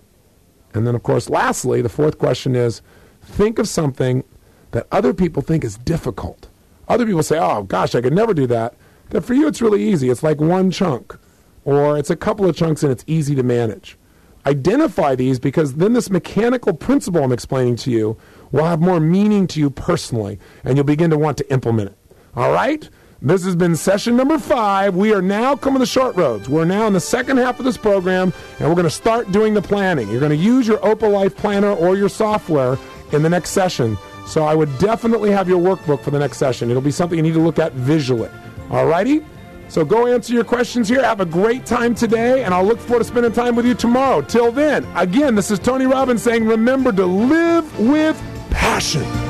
And then, of course, lastly, the fourth question is, think of something that other people think is difficult. Other people say, oh, gosh, I could never do that. That for you, it's really easy. It's like one chunk, or it's a couple of chunks and it's easy to manage. Identify these, because then this mechanical principle I'm explaining to you will have more meaning to you personally, and you'll begin to want to implement it. All right? This has been session number five. We are now coming to short roads. We're now in the second half of this program, and we're going to start doing the planning. You're going to use your O P A Life Planner or your software in the next session. So I would definitely have your workbook for the next session. It'll be something you need to look at visually. All righty? So go answer your questions here. Have a great time today, and I'll look forward to spending time with you tomorrow. Till then, again, this is Tony Robbins saying, remember to live with passion.